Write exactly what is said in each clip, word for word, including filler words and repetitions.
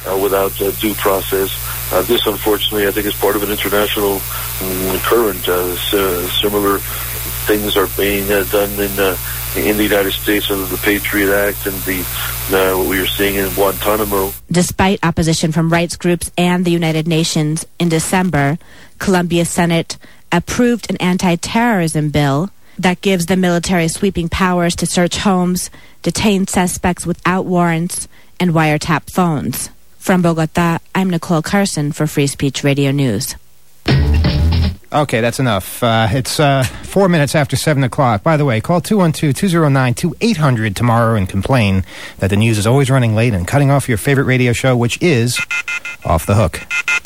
uh, without uh, due process. Uh, this, unfortunately, I think is part of an international um, current. Uh, s- similar things are being uh, done in uh, in the United States under the Patriot Act and the uh, what we are seeing in Guantanamo. Despite opposition from rights groups and the United Nations, in December, Colombia's Senate approved an anti-terrorism bill that gives the military sweeping powers to search homes, detain suspects without warrants, and wiretap phones. From Bogota, I'm Nicole Carson for Free Speech Radio News. Okay, that's enough. Uh, it's uh, four minutes after seven o'clock. By the way, call two one two, two zero nine, two eight hundred tomorrow and complain that the news is always running late and cutting off your favorite radio show, which is Off the Hook.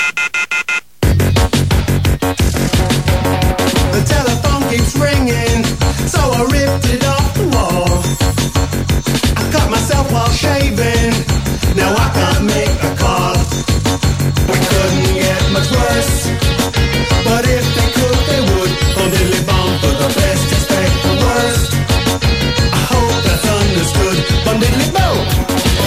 The telephone keeps ringing, so I ripped it off the wall. I cut myself while shaving, now I can't make a call. We couldn't get much worse, but if they could, they would. Bum diddly bum for the best, expect the worst. I hope that's understood. Bum diddly bum.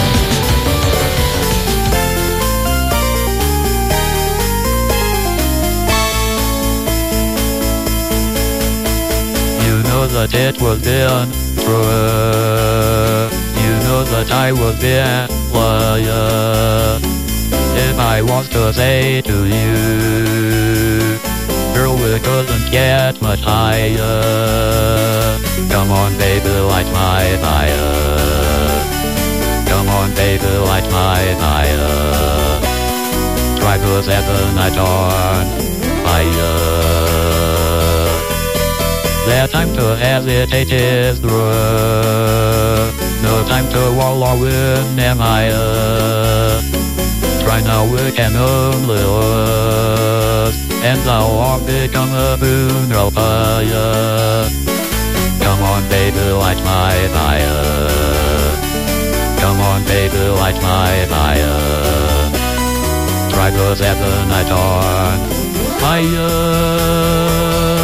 You know that it was been true. You know that I was been liar. If I was to say to you, girl, we couldn't get much higher. Come on, baby, light my fire. Come on, baby, light my fire. Try to set the night on fire. Their time to hesitate is through. No time to wallow in empire. Try now, we can only lose, and thou art become a funeral pyre. Come on, baby, light my fire. Come on, baby, light my fire. Try to set the night on fire.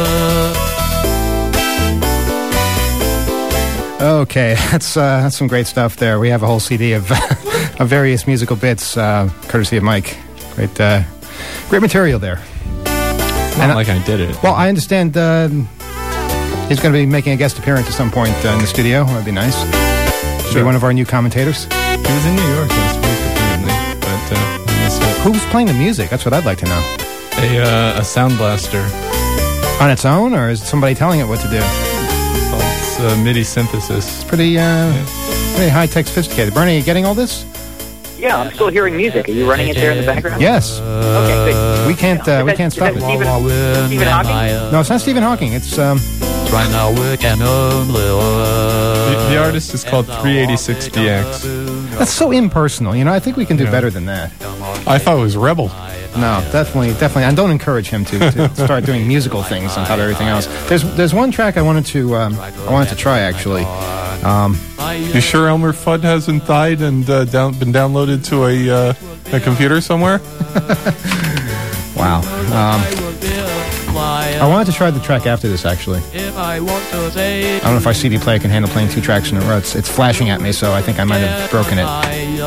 Okay, that's uh, that's some great stuff there. We have a whole C D of, of various musical bits, uh, courtesy of Mike. Great, uh, great material there. It's not and, like I did it. Well, I understand uh, he's going to be making a guest appearance at some point uh, in the studio. That'd be nice. Should sure. be one of our new commentators. He was in New York last week, apparently. But uh, I missed it. Who's playing the music? That's what I'd like to know. A uh, a sound blaster. On its own, or is somebody telling it what to do? It's uh, MIDI synthesis. It's pretty, uh, yeah. pretty high-tech, sophisticated. Bernie, are you getting all this? Yeah, I'm still hearing music. Are you running it there in the background? Yes. Okay, good. We can't, uh, we can't stop it. Stephen, Stephen Hawking? No, it's not Stephen Hawking. It's, um... Right now we can only the, the artist is called three eighty-six D X. That's so impersonal. You know, I think we can do yeah. better than that. I thought it was Rebel. No, definitely, definitely. And don't encourage him to, to start doing musical things on top of everything else. There's there's one track I wanted to um, I wanted to try actually. Um, you sure Elmer Fudd hasn't died and uh, down, been downloaded to a uh, a computer somewhere? Wow. Um, I wanted to try the track after this actually. I don't know if our C D player can handle playing two tracks in a row. It's, it's flashing at me, so I think I might have broken it.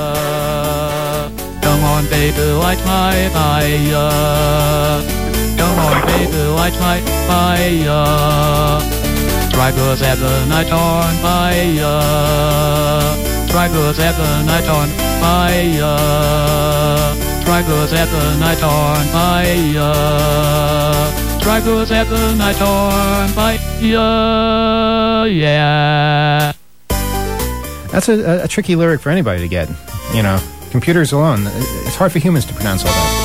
Come on, baby, light my fire. Come on, baby, light my fire. Try to set the night on fire. Try to set the night on fire. Try to set the night on fire. Try to set the night on fire. Yeah. That's a, a, a tricky lyric for anybody to get, you know. Computers alone, it's hard for humans to pronounce all that.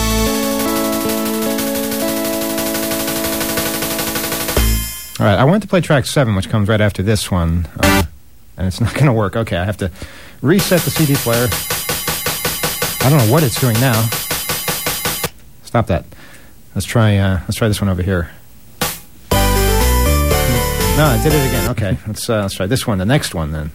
All right, I wanted to play track seven, which comes right after this one, uh, and it's not going to work. Okay, I have to reset the C D player. I don't know what it's doing now. Stop that. Let's try. Uh, let's try this one over here. No, I did it again. Okay, let's uh, let's try this one. The next one, then.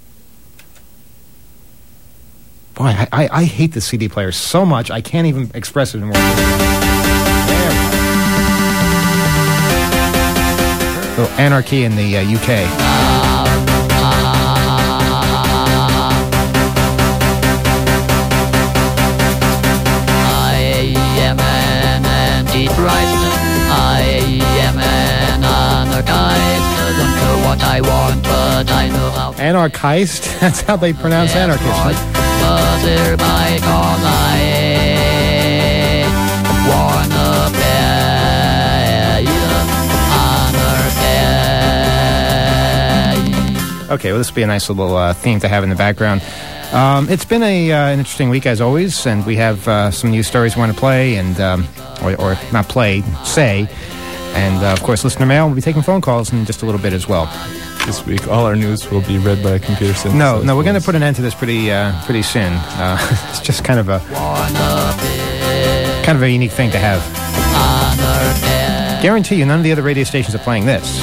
Boy, I, I, I hate the C D player so much, I can't even express it in words. There we go. Little anarchy in the uh, U K. I want, but I know how. Anarchist? That's how they pronounce anarchist. Right? But there by cause I wanna pay anarchy. Okay, well, this will be a nice little uh, theme to have in the background. Um, it's been a, uh, an interesting week, as always, and we have uh, some news stories we want to play, and um, or, or not play, say. And, uh, of course, listener mail. We'll be taking phone calls in just a little bit as well. This week, all our news will be read by a computer synthesized. No, no, we're going to put an end to this pretty uh, pretty soon. Uh, it's just kind of a kind of a unique thing to have. Guarantee you, none of the other radio stations are playing this.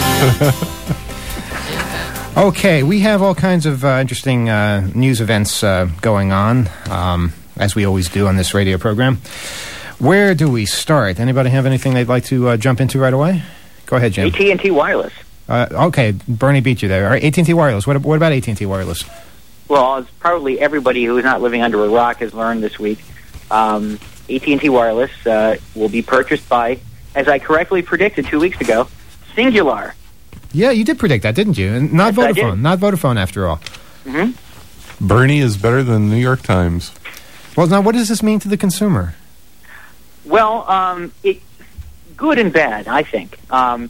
Okay, we have all kinds of uh, interesting uh, news events uh, going on, um, as we always do on this radio program. Where do we start? Anybody have anything they'd like to uh, jump into right away? Go ahead, Jim. A T and T Wireless. Uh, okay, Bernie beat you there. All right, A T and T Wireless. What, what about A T and T Wireless? Well, as probably everybody who is not living under a rock has learned this week, um, A T and T Wireless uh, will be purchased by, as I correctly predicted two weeks ago, Cingular. Yeah, you did predict that, didn't you? And not Yes, Vodafone. Not Vodafone, after all. Mm-hmm. Bernie is better than the New York Times. Well, now, what does this mean to the consumer? Well, um, it, good and bad, I think. Um,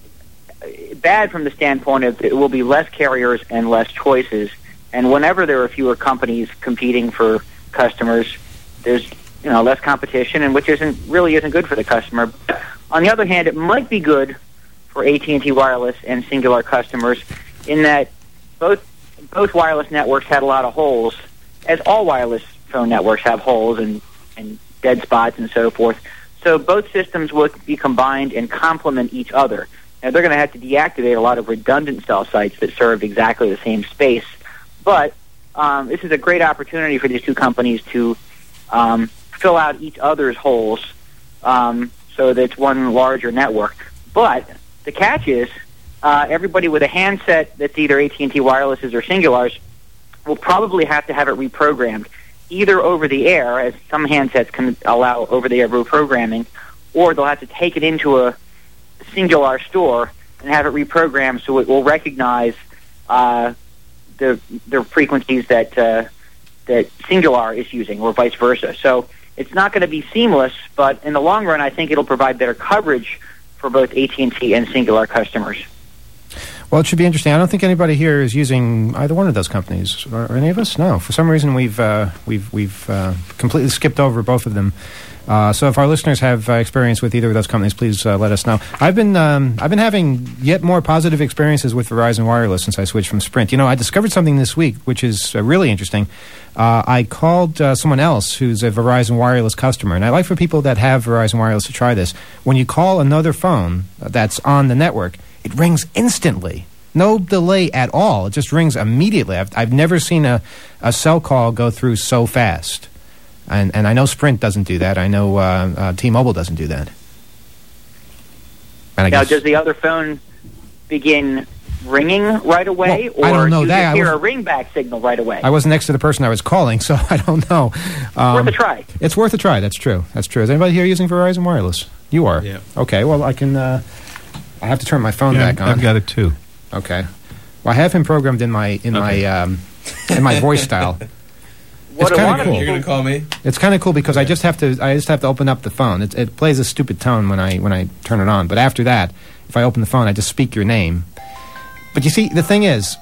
bad from the standpoint of it will be less carriers and less choices. And whenever there are fewer companies competing for customers, there's you know less competition, and which isn't really isn't good for the customer. On the other hand, it might be good for A T and T Wireless and Cingular customers in that both both wireless networks had a lot of holes, as all wireless phone networks have holes and, and dead spots and so forth. So both systems will be combined and complement each other. Now, they're going to have to deactivate a lot of redundant cell sites that serve exactly the same space. But um, this is a great opportunity for these two companies to um, fill out each other's holes um, so that it's one larger network. But the catch is uh, everybody with a handset that's either A T and T Wireless's or Cingular's will probably have to have it reprogrammed, either over the air, as some handsets can allow over-the-air reprogramming, or they'll have to take it into a Cingular store and have it reprogrammed so it will recognize uh, the the frequencies that uh, that Cingular is using, or vice versa. So it's not going to be seamless, but in the long run, I think it'll provide better coverage for both A T and T and Cingular customers. Well, it should be interesting. I don't think anybody here is using either one of those companies, or, or any of us. No, for some reason we've uh, we've we've uh, completely skipped over both of them. Uh, so, if our listeners have uh, experience with either of those companies, please uh, let us know. I've been um, I've been having yet more positive experiences with Verizon Wireless since I switched from Sprint. You know, I discovered something this week which is uh, really interesting. Uh, I called uh, someone else who's a Verizon Wireless customer, and I'd like for people that have Verizon Wireless to try this. When you call another phone that's on the network, it rings instantly. No delay at all. It just rings immediately. I've, I've never seen a, a cell call go through so fast. And and I know Sprint doesn't do that. I know uh, uh, T-Mobile doesn't do that. And I now, guess, does the other phone begin ringing right away, well, I don't know or do that. you hear I a ringback signal right away? I wasn't next to the person I was calling, so I don't know. Um, worth a try. It's worth a try. That's true. That's true. Is anybody here using Verizon Wireless? You are? Yeah. Okay, well, I can... Uh, I have to turn my phone Yeah, back on. I've got it too. Okay. Well, I have him programmed in my in Okay. my um, in my voice style. What It's a kinda lot of cool. You're people- going to call me? It's kind of cool because I just have to I just have to open up the phone. It, it plays a stupid tone when I when I turn it on. But after that, if I open the phone, I just speak your name. But you see, the thing is,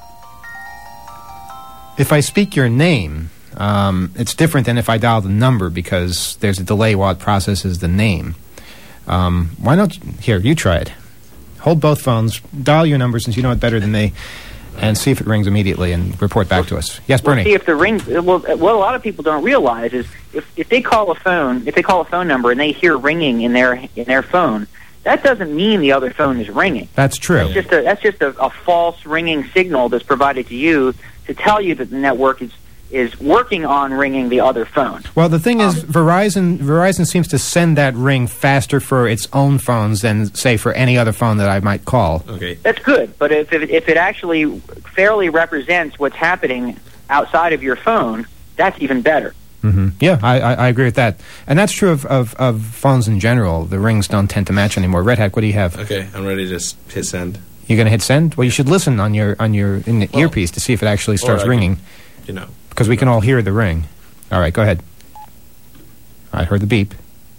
if I speak your name, um, it's different than if I dial the number because there's a delay while it processes the name. Um, why don't here you try it? Hold both phones, dial your number since you know it better than me, and see if it rings immediately and report back to us. Yes, Well, Bernie. see if the ring. Well, what a lot of people don't realize is if if they call a phone, if they call a phone number and they hear ringing in their in their phone, that doesn't mean the other phone is ringing. That's true. That's just a that's just a, a false ringing signal that's provided to you to tell you that the network is is working on ringing the other phone. Well, the thing is, Um, Verizon Verizon seems to send that ring faster for its own phones than, say, for any other phone that I might call. Okay. That's good, but if it, if it actually fairly represents what's happening outside of your phone, that's even better. Mm-hmm. Yeah, I, I, I agree with that. And that's true of, of, of phones in general. The rings don't tend to match anymore. Red Hat, what do you have? Okay, I'm ready to s- hit send. You're going to hit send? Well, you should listen on your on your in the Well, earpiece to see if it actually starts I ringing. can, you know. Because we can all hear the ring. All right, go ahead. I heard the beep.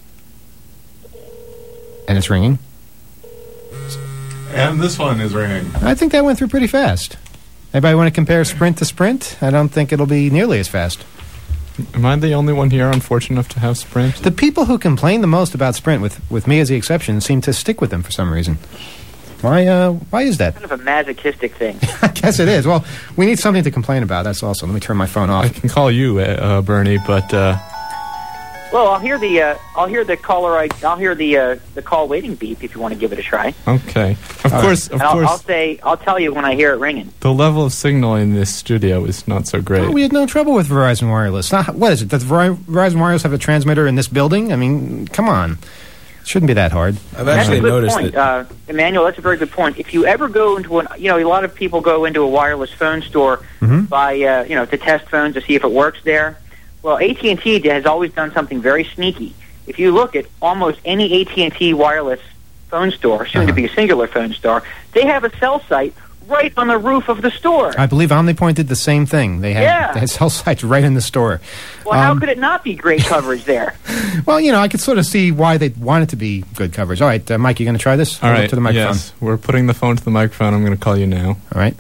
And it's ringing. And this one is ringing. I think that went through pretty fast. Anybody want to compare Sprint to Sprint? I don't think it'll be nearly as fast. Am I the only one here unfortunate enough to have Sprint? The people who complain the most about Sprint, with, with me as the exception, seem to stick with them for some reason. Why uh, Why is that? Kind of a masochistic thing. I guess it is. Well, we need something to complain about. That's also. Let me turn my phone off. I can call you, uh, Bernie, but... Uh, Well, I'll hear the uh, I'll hear the caller. I, I'll hear the uh, the call waiting beep if you want to give it a try. okay. Of All course, And of I'll, course, I'll say I'll tell you when I hear it ringing. the level of signal in this studio is not so great. Oh, we had no trouble with Verizon Wireless. Not, what is it? Does Veri- Verizon Wireless have a transmitter in this building? I mean, come on. It shouldn't be that hard. I've That's actually a good noticed point, that. uh, Emmanuel. That's a very good point. If you ever go into an, you know, a lot of people go into a wireless phone store Mhm. by, uh, you know, to test phones to see if it works there. Well, A T and T has always done something very sneaky. If you look at almost any A T and T wireless phone store, soon to Uh-huh. be a singular phone store, they have a cell site right on the roof of the store. I believe OmniPoint did the same thing. They had, Yeah. they had cell sites right in the store. Well, how Um, could it not be great coverage there? Well, you know, I could sort of see why they want it to be good coverage. All right, uh, Mike, you going to try this? All Hold up right, to the microphone. yes. We're putting the phone to the microphone. I'm going to call you now. All right.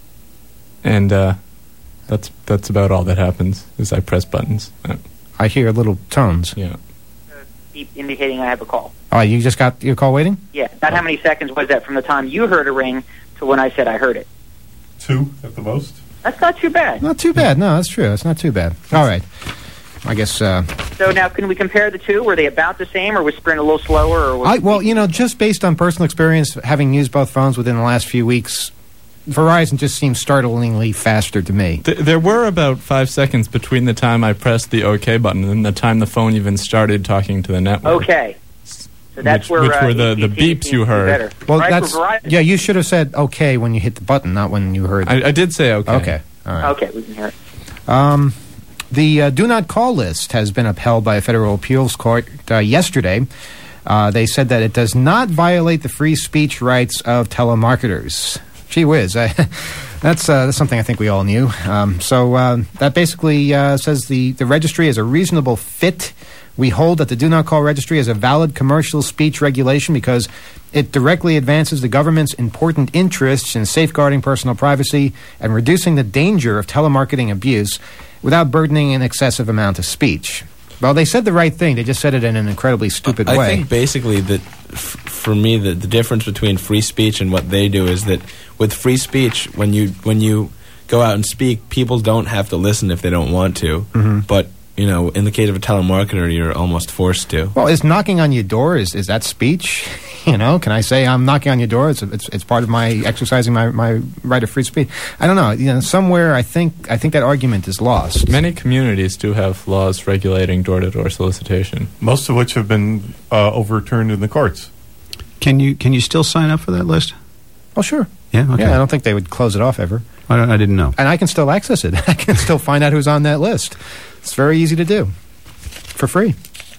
And uh, that's that's about all that happens, is I press buttons. Uh, I hear little tones. yeah. Beep indicating I have a call. Oh, you just got your call waiting? Yeah. Not how many seconds was that from the time you heard a ring to when I said I heard it? Two at the most. That's not too bad. Not too bad. No, that's true. That's not too bad. All right. I guess... Uh, So now, can we compare the two? Were they about the same, or was Sprint a little slower? Or was I, well, you know, just based on personal experience, having used both phones within the last few weeks, Verizon just seems startlingly faster to me. Th- there were about five seconds between the time I pressed the OK button and the time the phone even started talking to the network. Okay. So that's Which- where which uh, were the- the A T and T beeps seems you to be heard. better. Well, Right, that's... for Verizon? Yeah, you should have said okay when you hit the button, not when you heard... I, I did say OK. Okay. All right. Okay, we can hear it. Um, the uh, do not call list has been upheld by a federal appeals court uh, yesterday. Uh, they said that it does not violate the free speech rights of telemarketers. Gee whiz, I, that's uh, that's something I think we all knew. Um, so uh, that basically uh, says the, the registry is a reasonable fit. We hold that the do not call registry is a valid commercial speech regulation because it directly advances the government's important interests in safeguarding personal privacy and reducing the danger of telemarketing abuse without burdening an excessive amount of speech. Well, they said the right thing. They just said it in an incredibly stupid I way. think basically that, f- for me, the, the difference between free speech and what they do is that with free speech, when you when you go out and speak, people don't have to listen if they don't want to. Mm-hmm. But you know, in the case of a telemarketer, you're almost forced to. Well, is knocking on your door, is, is that speech? You know, can I say I'm knocking on your door? It's, it's, it's part of my exercising my, my right of free speech. I don't know. You know, somewhere I think I think that argument is lost. Many communities do have laws regulating door-to-door solicitation. Most of which have been uh, overturned in the courts. Can you can you still sign up for that list? Oh, sure. Yeah. Okay. Yeah, I don't think they would close it off ever. I, don't, I didn't know. And I can still access it. I can still find out who's on that list. It's very easy to do for free.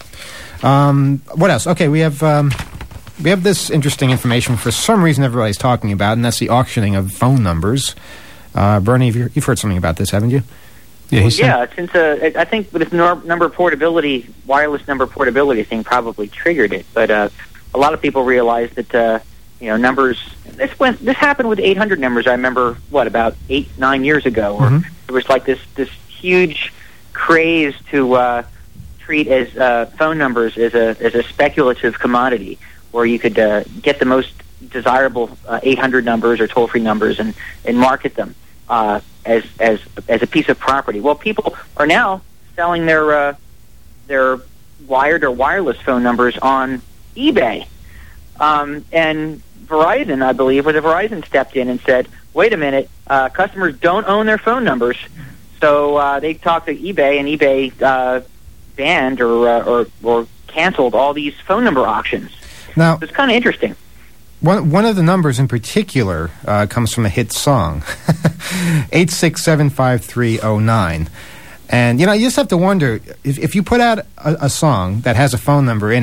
Um, what else? Okay, we have um, we have this interesting information for some reason everybody's talking about, and that's the auctioning of phone numbers. Uh, Bernie, you've, you've heard something about this, haven't you? Yeah. He said, Yeah, since uh, I think with this nor- number portability, wireless number portability thing probably triggered it. But uh, a lot of people realized that uh, you know numbers. This went. This happened with eight hundred numbers. I remember what about eight, nine years ago, or Mhm. it was like this this huge craze to uh, treat as uh, phone numbers as a as a speculative commodity, where you could uh, get the most desirable uh, eight hundred numbers or toll free numbers and and market them uh, as as as a piece of property. Well, people are now selling their uh, their wired or wireless phone numbers on eBay, um, and Verizon, I believe, was Verizon stepped in and said, "Wait a minute, uh, customers don't own their phone numbers." So uh, they talked to eBay, and eBay uh, banned or, uh, or or canceled all these phone number auctions. Now, It's kind of interesting. One one of the numbers in particular uh, comes from a hit song, eight six seven five three zero nine. And, you know, you just have to wonder, if, if you put out a, a song that has a phone number in it,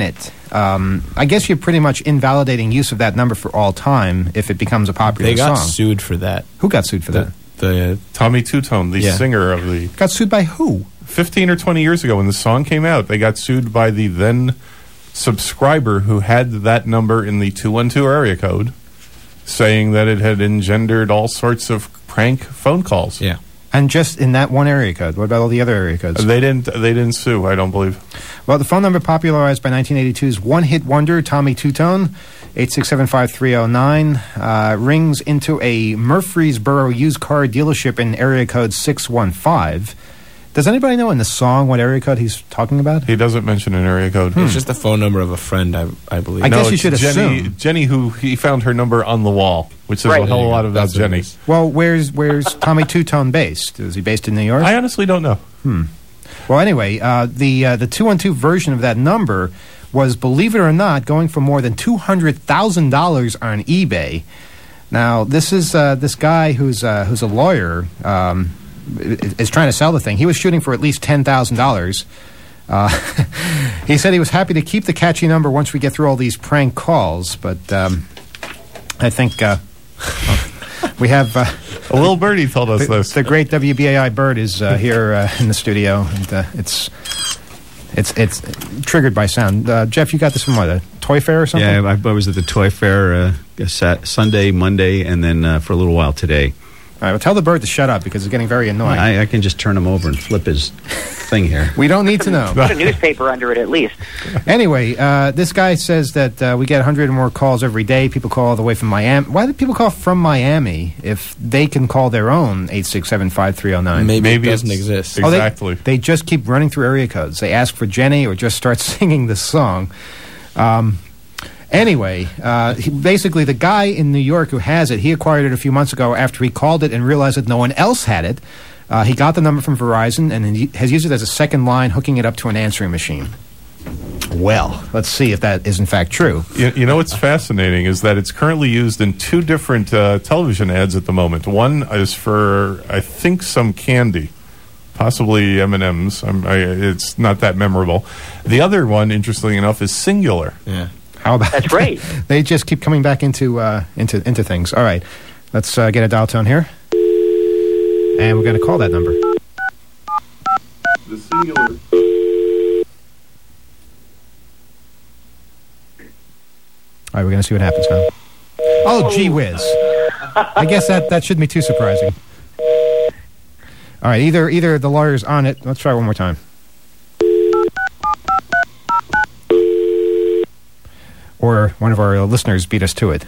Um, I guess you're pretty much invalidating use of that number for all time if it becomes a popular They got song. sued for that. Who got sued for The, that? the Tommy Two-Tone, the Yeah. singer of the... Got sued by who? fifteen or twenty years ago when the song came out, they got sued by the then subscriber who had that number in the two one two area code, saying that it had engendered all sorts of prank phone calls. yeah. And just in that one area code. What about all the other area codes? They didn't. They didn't sue. I don't believe. Well, the phone number popularized by nineteen eighty-two's one-hit wonder, Tommy Two-Tone, eight six seven, five three zero nine, uh, rings into a Murfreesboro used car dealership in area code six one five. Does anybody know in the song what area code he's talking about? He doesn't mention an area code. It's just the phone number of a friend, I, I believe. I no, guess you it's should Jenny, assume. Jenny, who he found her number on the wall, which says Right. a hell of a lot about That's what it Jenny. is. Well, where's where's Tommy Two-Tone based? Is he based in New York? I honestly don't know. Well, anyway, uh, the uh, the two one two version of that number was, believe it or not, going for more than two hundred thousand dollars on eBay. Now, this is uh, this guy who's uh, who's a lawyer um, i- is trying to sell the thing. He was shooting for at least ten thousand dollars. Uh, he said he was happy to keep the catchy number once we get through all these prank calls, but um, I think uh, we have. Uh, A little birdie told us the, this. the great W B A I bird is uh, here uh, in the studio, and uh, it's it's it's triggered by sound. Uh, Jeff, you got this from what, a toy fair or something? Yeah, I, I was at the toy fair uh, sat Sunday, Monday, and then uh, for a little while today. All right, well, tell the bird to shut up because it's getting very annoying. I, I can just turn him over and flip his thing here. We don't need to know. Put a newspaper under it at least. Anyway, uh, this guy says that uh, we get one hundred or more calls every day. People call all the way from Miami. Why do people call from Miami if they can call their own eight six seven, five three zero nine? Maybe, Maybe it doesn't it's- exist. Oh, they- Exactly. They, just keep running through area codes. They ask for Jenny or just start singing the song. Um, anyway, uh, he, basically the guy in New York who has it, he acquired it a few months ago after he called it and realized that no one else had it. Uh, he got the number from Verizon and he has used it as a second line, hooking it up to an answering machine. Well, let's see if that is in fact true. You, you know what's fascinating is that it's currently used in two different uh, television ads at the moment. One is for, I think, some candy, possibly M and M's. I'm, I, it's not that memorable. The other one, interestingly enough, is Singular. Yeah. How about That's right. They just keep coming back into uh, into into things. All right, let's uh, get a dial tone here, and we're going to call that number. The Singular. All right, we're going to see what happens now. Oh, gee whiz! I guess that that shouldn't be too surprising. All right, either either the lawyer's on it. Let's try one more time. Or one of our uh, listeners beat us to it.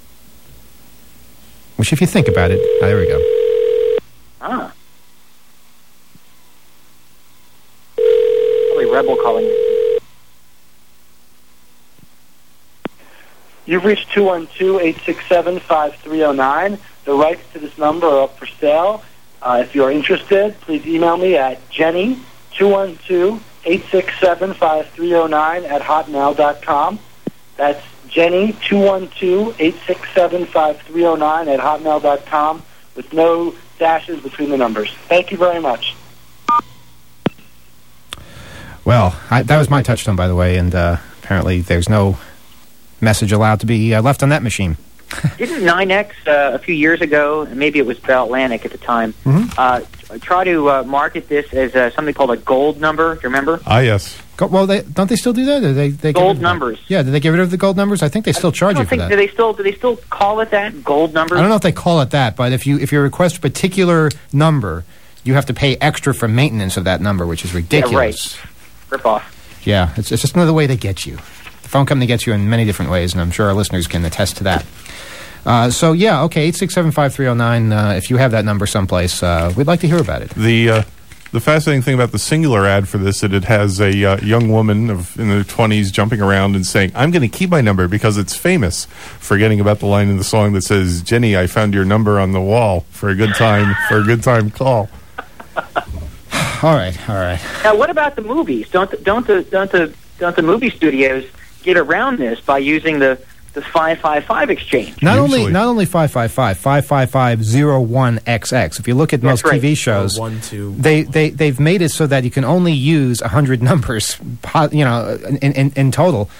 Which, if you think about it, ah, there we go. Ah. Probably Rebel calling. You've reached two one two, eight six seven, five three zero nine. The rights to this number are up for sale. Uh, if you're interested, please email me at Jenny two one two, eight six seven, five three zero nine at hotmail dot com. That's Jenny two one two, eight six seven, five three zero nine at hotmail dot com with no dashes between the numbers. Thank you very much. Well, I, that was my touchstone, by the way, and uh, apparently there's no message allowed to be uh, left on that machine. Didn't nine X uh, a few years ago, maybe it was Bell Atlantic at the time, Mhm. uh, try to uh, market this as uh, something called a gold number? Do you remember? Ah, yes. Go, well, they, don't they still do that? Or they, they get rid Gold of that? numbers. Yeah, did they get rid of the gold numbers? I think they still charge I you don't for think, that. do they still do they still call it that? Gold numbers? I don't know if they call it that, but if you if you request a particular number, you have to pay extra for maintenance of that number, which is ridiculous. Rip off. Yeah, it's, it's just another way they get you. The phone company gets you in many different ways, and I'm sure our listeners can attest to that. Uh, so, yeah, okay, eight six seven, five three zero nine. Uh, if you have that number someplace, uh, we'd like to hear about it. The uh, the fascinating thing about the Singular ad for this is that it has a uh, young woman of in their twenties jumping around and saying, "I'm going to keep my number because it's famous," forgetting about the line in the song that says, "Jenny, I found your number on the wall for a good time for a good time call." All right, all right. Now, what about the movies? Don't the, don't the don't the don't the movie studios get around this by using the the five five five exchange? Not only Usually. not only five five five, five five five zero one X X. If you look at That's most right. T V shows, Or one, two, they, they, they've made it so that you can only use one hundred numbers, po- you know, in, in, in total.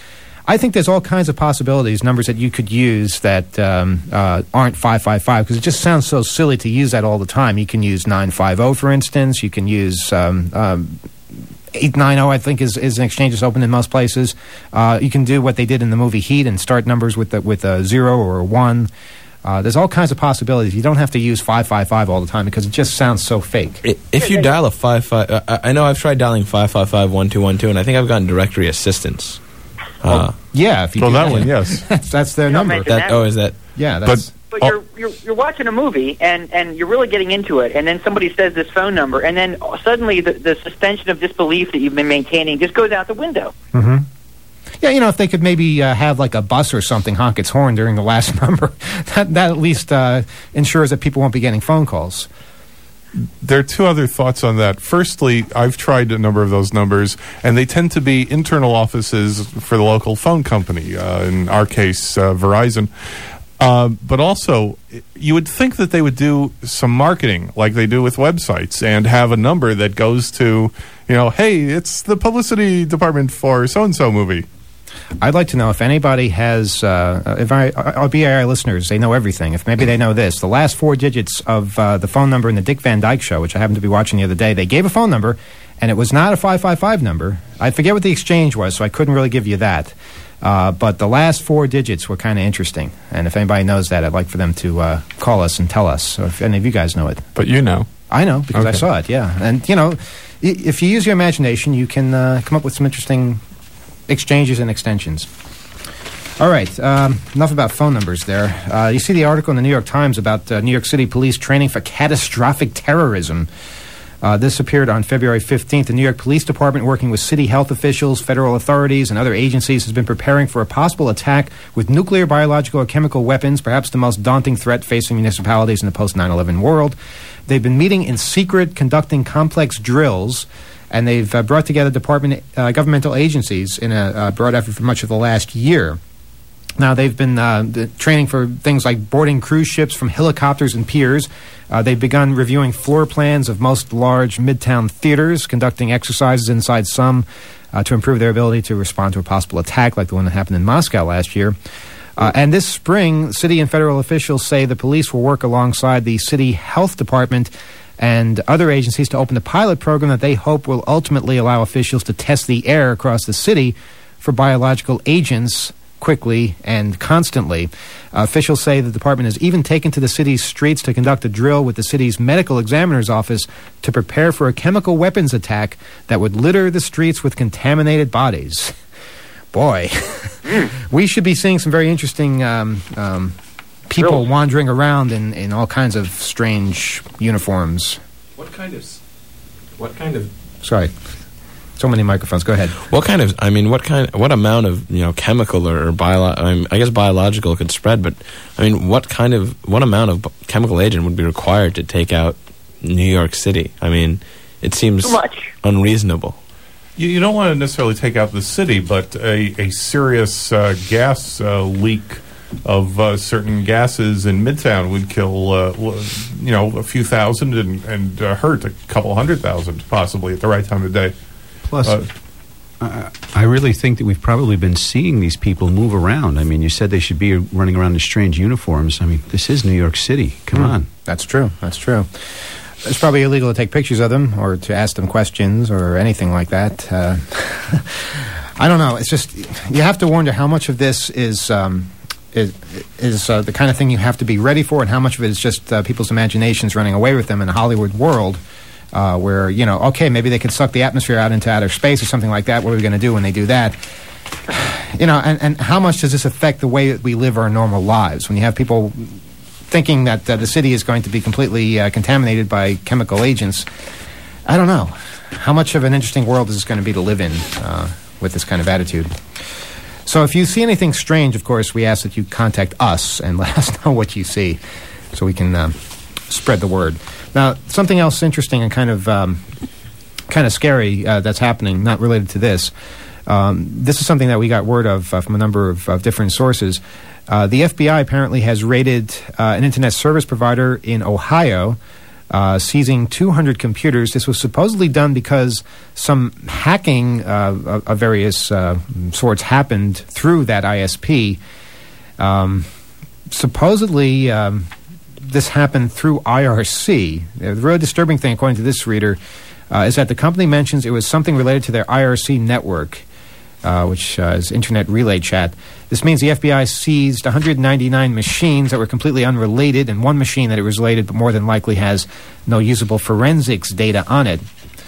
I think there's all kinds of possibilities, numbers that you could use that um, uh, aren't five five five, because it just sounds so silly to use that all the time. You can use nine five zero, for instance. You can use um, um, eight nine zero, I think, is, is an exchange that's open in most places. Uh, you can do what they did in the movie Heat and start numbers with, the, with a zero or a one. Uh, there's all kinds of possibilities. You don't have to use five five five all the time because it just sounds so fake. If you dial a five five, uh, I know I've tried dialing five five five one two one two, and I think I've gotten directory assistance. Uh, oh, yeah, if you well, do that that one, yes, that's, that's their You don't number. mention That, oh, is that? Yeah, that's. But you're, you're you're watching a movie and, and you're really getting into it, and then somebody says this phone number, and then suddenly the, the suspension of disbelief that you've been maintaining just goes out the window. Mm-hmm. Yeah, you know, if they could maybe uh, have like a bus or something honk its horn during the last number, that, that at least uh, ensures that people won't be getting phone calls. There are two other thoughts on that. Firstly, I've tried a number of those numbers, and they tend to be internal offices for the local phone company, uh, in our case, uh, Verizon. Uh, but also, you would think that they would do some marketing like they do with websites and have a number that goes to, you know, hey, it's the publicity department for so-and-so movie. I'd like to know if anybody has, uh, if I, our B A I listeners, they know everything. If maybe they know this, the last four digits of uh, the phone number in the Dick Van Dyke Show, which I happened to be watching the other day, they gave a phone number, and it was not a five five five number. I forget what the exchange was, so I couldn't really give you that. Uh, but the last four digits were kind of interesting. And if anybody knows that, I'd like for them to uh, call us and tell us, or if any of you guys know it. But you know. I know, because Okay. I saw it, yeah. And, you know, i- if you use your imagination, you can uh, come up with some interesting exchanges and extensions. All right, um, enough about phone numbers there. Uh, you see the article in the New York Times about uh, New York City police training for catastrophic terrorism. Uh, this appeared on February fifteenth. The New York Police Department, working with city health officials, federal authorities, and other agencies, has been preparing for a possible attack with nuclear, biological, or chemical weapons, perhaps the most daunting threat facing municipalities in the post nine eleven world. They've been meeting in secret, conducting complex drills, and they've uh, brought together department uh, governmental agencies in a uh, broad effort for much of the last year. Now, they've been uh, the training for things like boarding cruise ships from helicopters and piers. Uh, they've begun reviewing floor plans of most large midtown theaters, conducting exercises inside some uh, to improve their ability to respond to a possible attack like the one that happened in Moscow last year. Uh, and this spring, city and federal officials say the police will work alongside the city health department and other agencies to open a pilot program that they hope will ultimately allow officials to test the air across the city for biological agents quickly and constantly. Uh, officials say the department has even taken to the city's streets to conduct a drill with the city's medical examiner's office to prepare for a chemical weapons attack that would litter the streets with contaminated bodies. Boy, we should be seeing some very interesting um, um, people Drills. wandering around in, in all kinds of strange uniforms. What kind of? What kind of? Sorry. So many microphones. Go ahead. What kind of? I mean, what kind? What amount of you know chemical or, or bio? I, mean, I guess biological could spread, but I mean, what kind of? What amount of chemical agent would be required to take out New York City? I mean, it seems Too much. unreasonable. You, you don't want to necessarily take out the city, but a, a serious uh, gas uh, leak of uh, certain gases in Midtown would kill, uh, w- you know, a few thousand and, and uh, hurt a couple hundred thousand, possibly, at the right time of day. Plus, Uh, I, I really think that we've probably been seeing these people move around. I mean, you said they should be running around in strange uniforms. I mean, this is New York City. Come Hmm. on. That's true. That's true. It's probably illegal to take pictures of them or to ask them questions or anything like that. Uh, I don't know. It's just you have to wonder how much of this is um, is, is uh, the kind of thing you have to be ready for, and how much of it is just uh, people's imaginations running away with them in a Hollywood world. Uh, where, you know, okay, maybe they could suck the atmosphere out into outer space or something like that. What are we going to do when they do that? You know, and, and how much does this affect the way that we live our normal lives? When you have people thinking that uh, the city is going to be completely uh, contaminated by chemical agents, I don't know. How much of an interesting world is this going to be to live in uh, with this kind of attitude? So if you see anything strange, of course, we ask that you contact us and let us know what you see so we can uh, spread the word. Now, something else interesting and kind of um, kind of scary uh, that's happening, not related to this. Um, this is something that we got word of uh, from a number of, of different sources. Uh, the F B I apparently has raided uh, an internet service provider in Ohio uh, seizing two hundred computers. This was supposedly done because some hacking uh, of, of various uh, sorts happened through that I S P. Um, supposedly, um, this happened through I R C. The really disturbing thing, according to this reader, uh, is that the company mentions it was something related to their I R C network, uh, which uh, is Internet Relay Chat. This means the F B I seized one hundred ninety-nine machines that were completely unrelated, and one machine that it was related, but more than likely has no usable forensics data on it.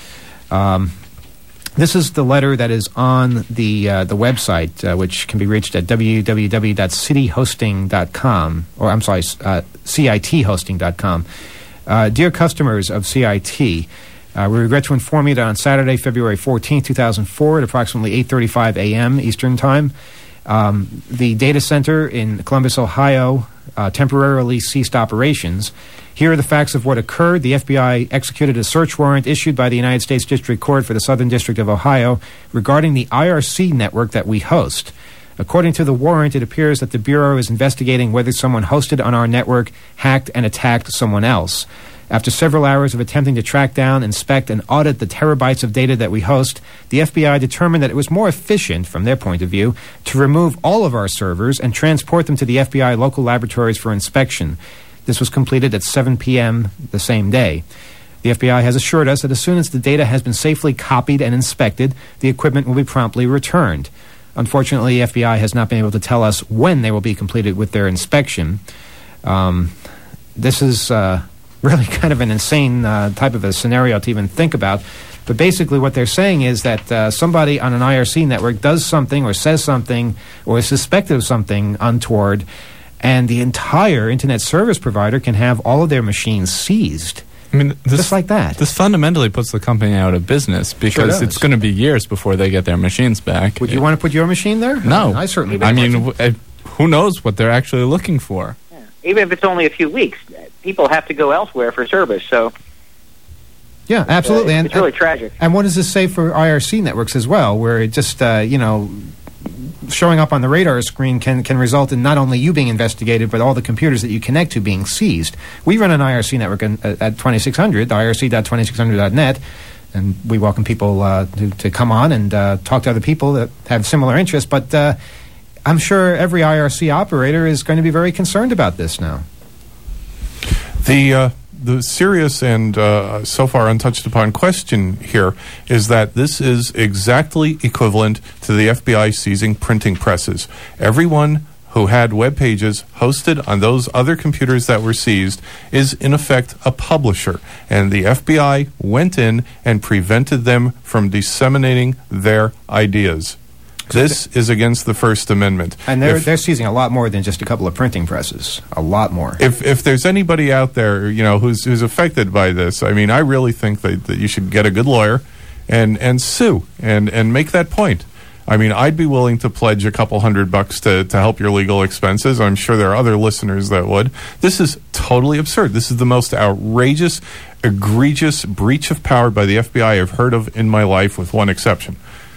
Um, This is the letter that is on the uh, the website, uh, which can be reached at w w w dot city hosting dot com, or I'm sorry, uh, C I T hosting dot com. Uh, dear customers of C I T, uh, we regret to inform you that on Saturday, February fourteenth, two thousand four, at approximately eight thirty-five a.m. Eastern Time, um, the data center in Columbus, Ohio, uh, temporarily ceased operations. Here are the facts of what occurred. The F B I executed a search warrant issued by the United States District Court for the Southern District of Ohio regarding the I R C network that we host. According to the warrant, it appears that the Bureau is investigating whether someone hosted on our network hacked and attacked someone else. After several hours of attempting to track down, inspect, and audit the terabytes of data that we host, the F B I determined that it was more efficient, from their point of view, to remove all of our servers and transport them to the F B I local laboratories for inspection. This was completed at seven p.m. the same day. The F B I has assured us that as soon as the data has been safely copied and inspected, the equipment will be promptly returned. Unfortunately, the F B I has not been able to tell us when they will be completed with their inspection. Um, this is uh, really kind of an insane uh, type of a scenario to even think about. But basically what they're saying is that uh, somebody on an I R C network does something or says something or is suspected of something untoward, and the entire internet service provider can have all of their machines seized. I mean, this, just like that. This fundamentally puts the company out of business because Sure it's going to be years before they get their machines back. Would you want to put your machine there? No. I certainly I wouldn't mean, want w- uh, who knows what they're actually looking for? Yeah. Even if it's only a few weeks, people have to go elsewhere for service, so Yeah, absolutely. uh, and, it's really and, tragic. And what does this say for I R C networks as well, where it just, uh, you know, showing up on the radar screen can, can result in not only you being investigated, but all the computers that you connect to being seized. We run an I R C network in, uh, at twenty-six hundred, I R C dot twenty-six hundred dot net, and we welcome people uh, to, to come on and uh, talk to other people that have similar interests. But uh, I'm sure every I R C operator is going to be very concerned about this now. The uh, the serious and uh, so far untouched upon question here is that this is exactly equivalent to the F B I seizing printing presses. Everyone who had web pages hosted on those other computers that were seized is in effect a publisher, and the F B I went in and prevented them from disseminating their ideas. This is against the First Amendment. And they're, If- they're seizing a lot more than just a couple of printing presses. A lot more. If if there's anybody out there, you know, who's who's affected by this, I mean, I really think that, that you should get a good lawyer and and sue and and make that point. I mean, I'd be willing to pledge a couple hundred bucks to, to help your legal expenses. I'm sure there are other listeners that would. This is totally absurd. This is the most outrageous, egregious breach of power by the F B I I've heard of in my life, with one exception.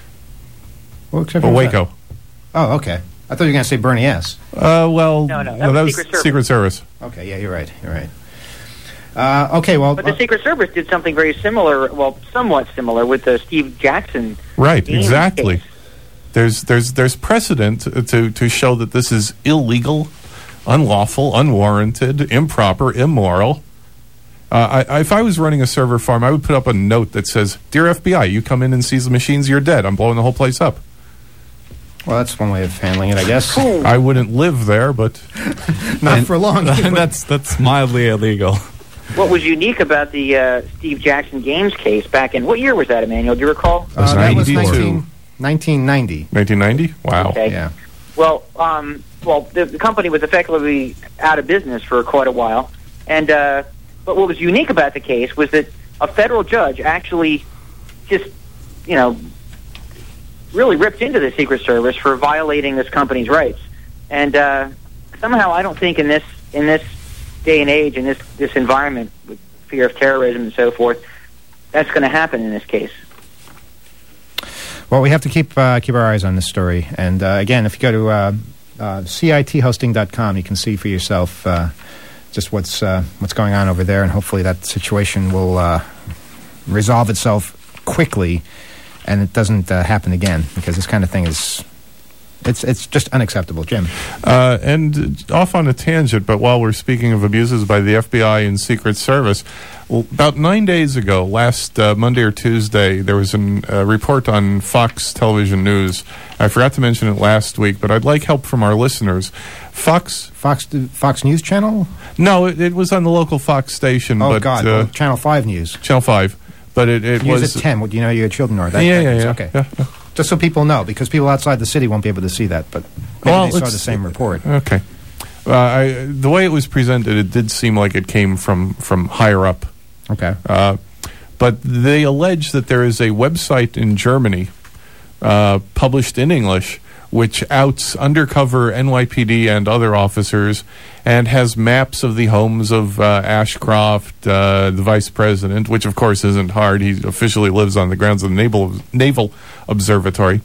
What except Oh, for Waco. that? Oh, okay. I thought you were going to say Bernie S. Uh, well, No, no, that was Secret Service. Secret Service. Okay, yeah, you're right. You're right. Uh, okay, well, But the Secret Service did something very similar, well, somewhat similar, with the Steve Jackson. Right, Gaines exactly. case. There's there's there's precedent to to show that this is illegal, unlawful, unwarranted, improper, immoral. Uh, I, if I was running a server farm, I would put up a note that says, "Dear F B I, you come in and seize the machines, you're dead. I'm blowing the whole place up." well, that's one way of handling it, I guess. I wouldn't live there, but Not for long. that's that's mildly illegal. What was unique about the uh, Steve Jackson Games case back in, what year was that, Emmanuel? Do you recall? Uh, that was ninety-two. nineteen, nineteen ninety. nineteen ninety? Wow. Okay. Yeah. Well, um, well, the, the company was effectively out of business for quite a while, and uh, but what was unique about the case was that a federal judge actually just, you know, really ripped into the Secret Service for violating this company's rights, and uh, somehow I don't think in this in this day and age, in this this environment with fear of terrorism and so forth, that's going to happen in this case. Well, we have to keep uh, keep our eyes on this story. And uh, again, if you go to uh, uh, C I T hosting dot com, you can see for yourself uh, just what's uh, what's going on over there, and hopefully that situation will uh, resolve itself quickly, and it doesn't uh, happen again, because this kind of thing is it's it's just unacceptable. Jim, uh, and off on a tangent, but while we're speaking of abuses by the F B I and Secret Service, well, about nine days ago, last uh, Monday or Tuesday, there was a uh, report on Fox Television News. I forgot to mention it last week, but I'd like help from our listeners. Fox Fox Fox News Channel? No, it, it was on the local Fox station. Oh but, God, uh, well, Channel Five News. Channel Five, but it, it News was at ten. What do you know your children are? That, yeah, that yeah, is, yeah, okay. yeah, yeah. Just so people know, because people outside the city won't be able to see that, but maybe well, they saw the it's- same report. Okay, uh, I, the way it was presented, it did seem like it came from from higher up. Okay. Uh, but they allege that there is a website in Germany, uh, published in English, which outs undercover N Y P D and other officers, and has maps of the homes of uh, Ashcroft, uh, the vice president, which of course isn't hard. He officially lives on the grounds of the Naval, Naval Observatory,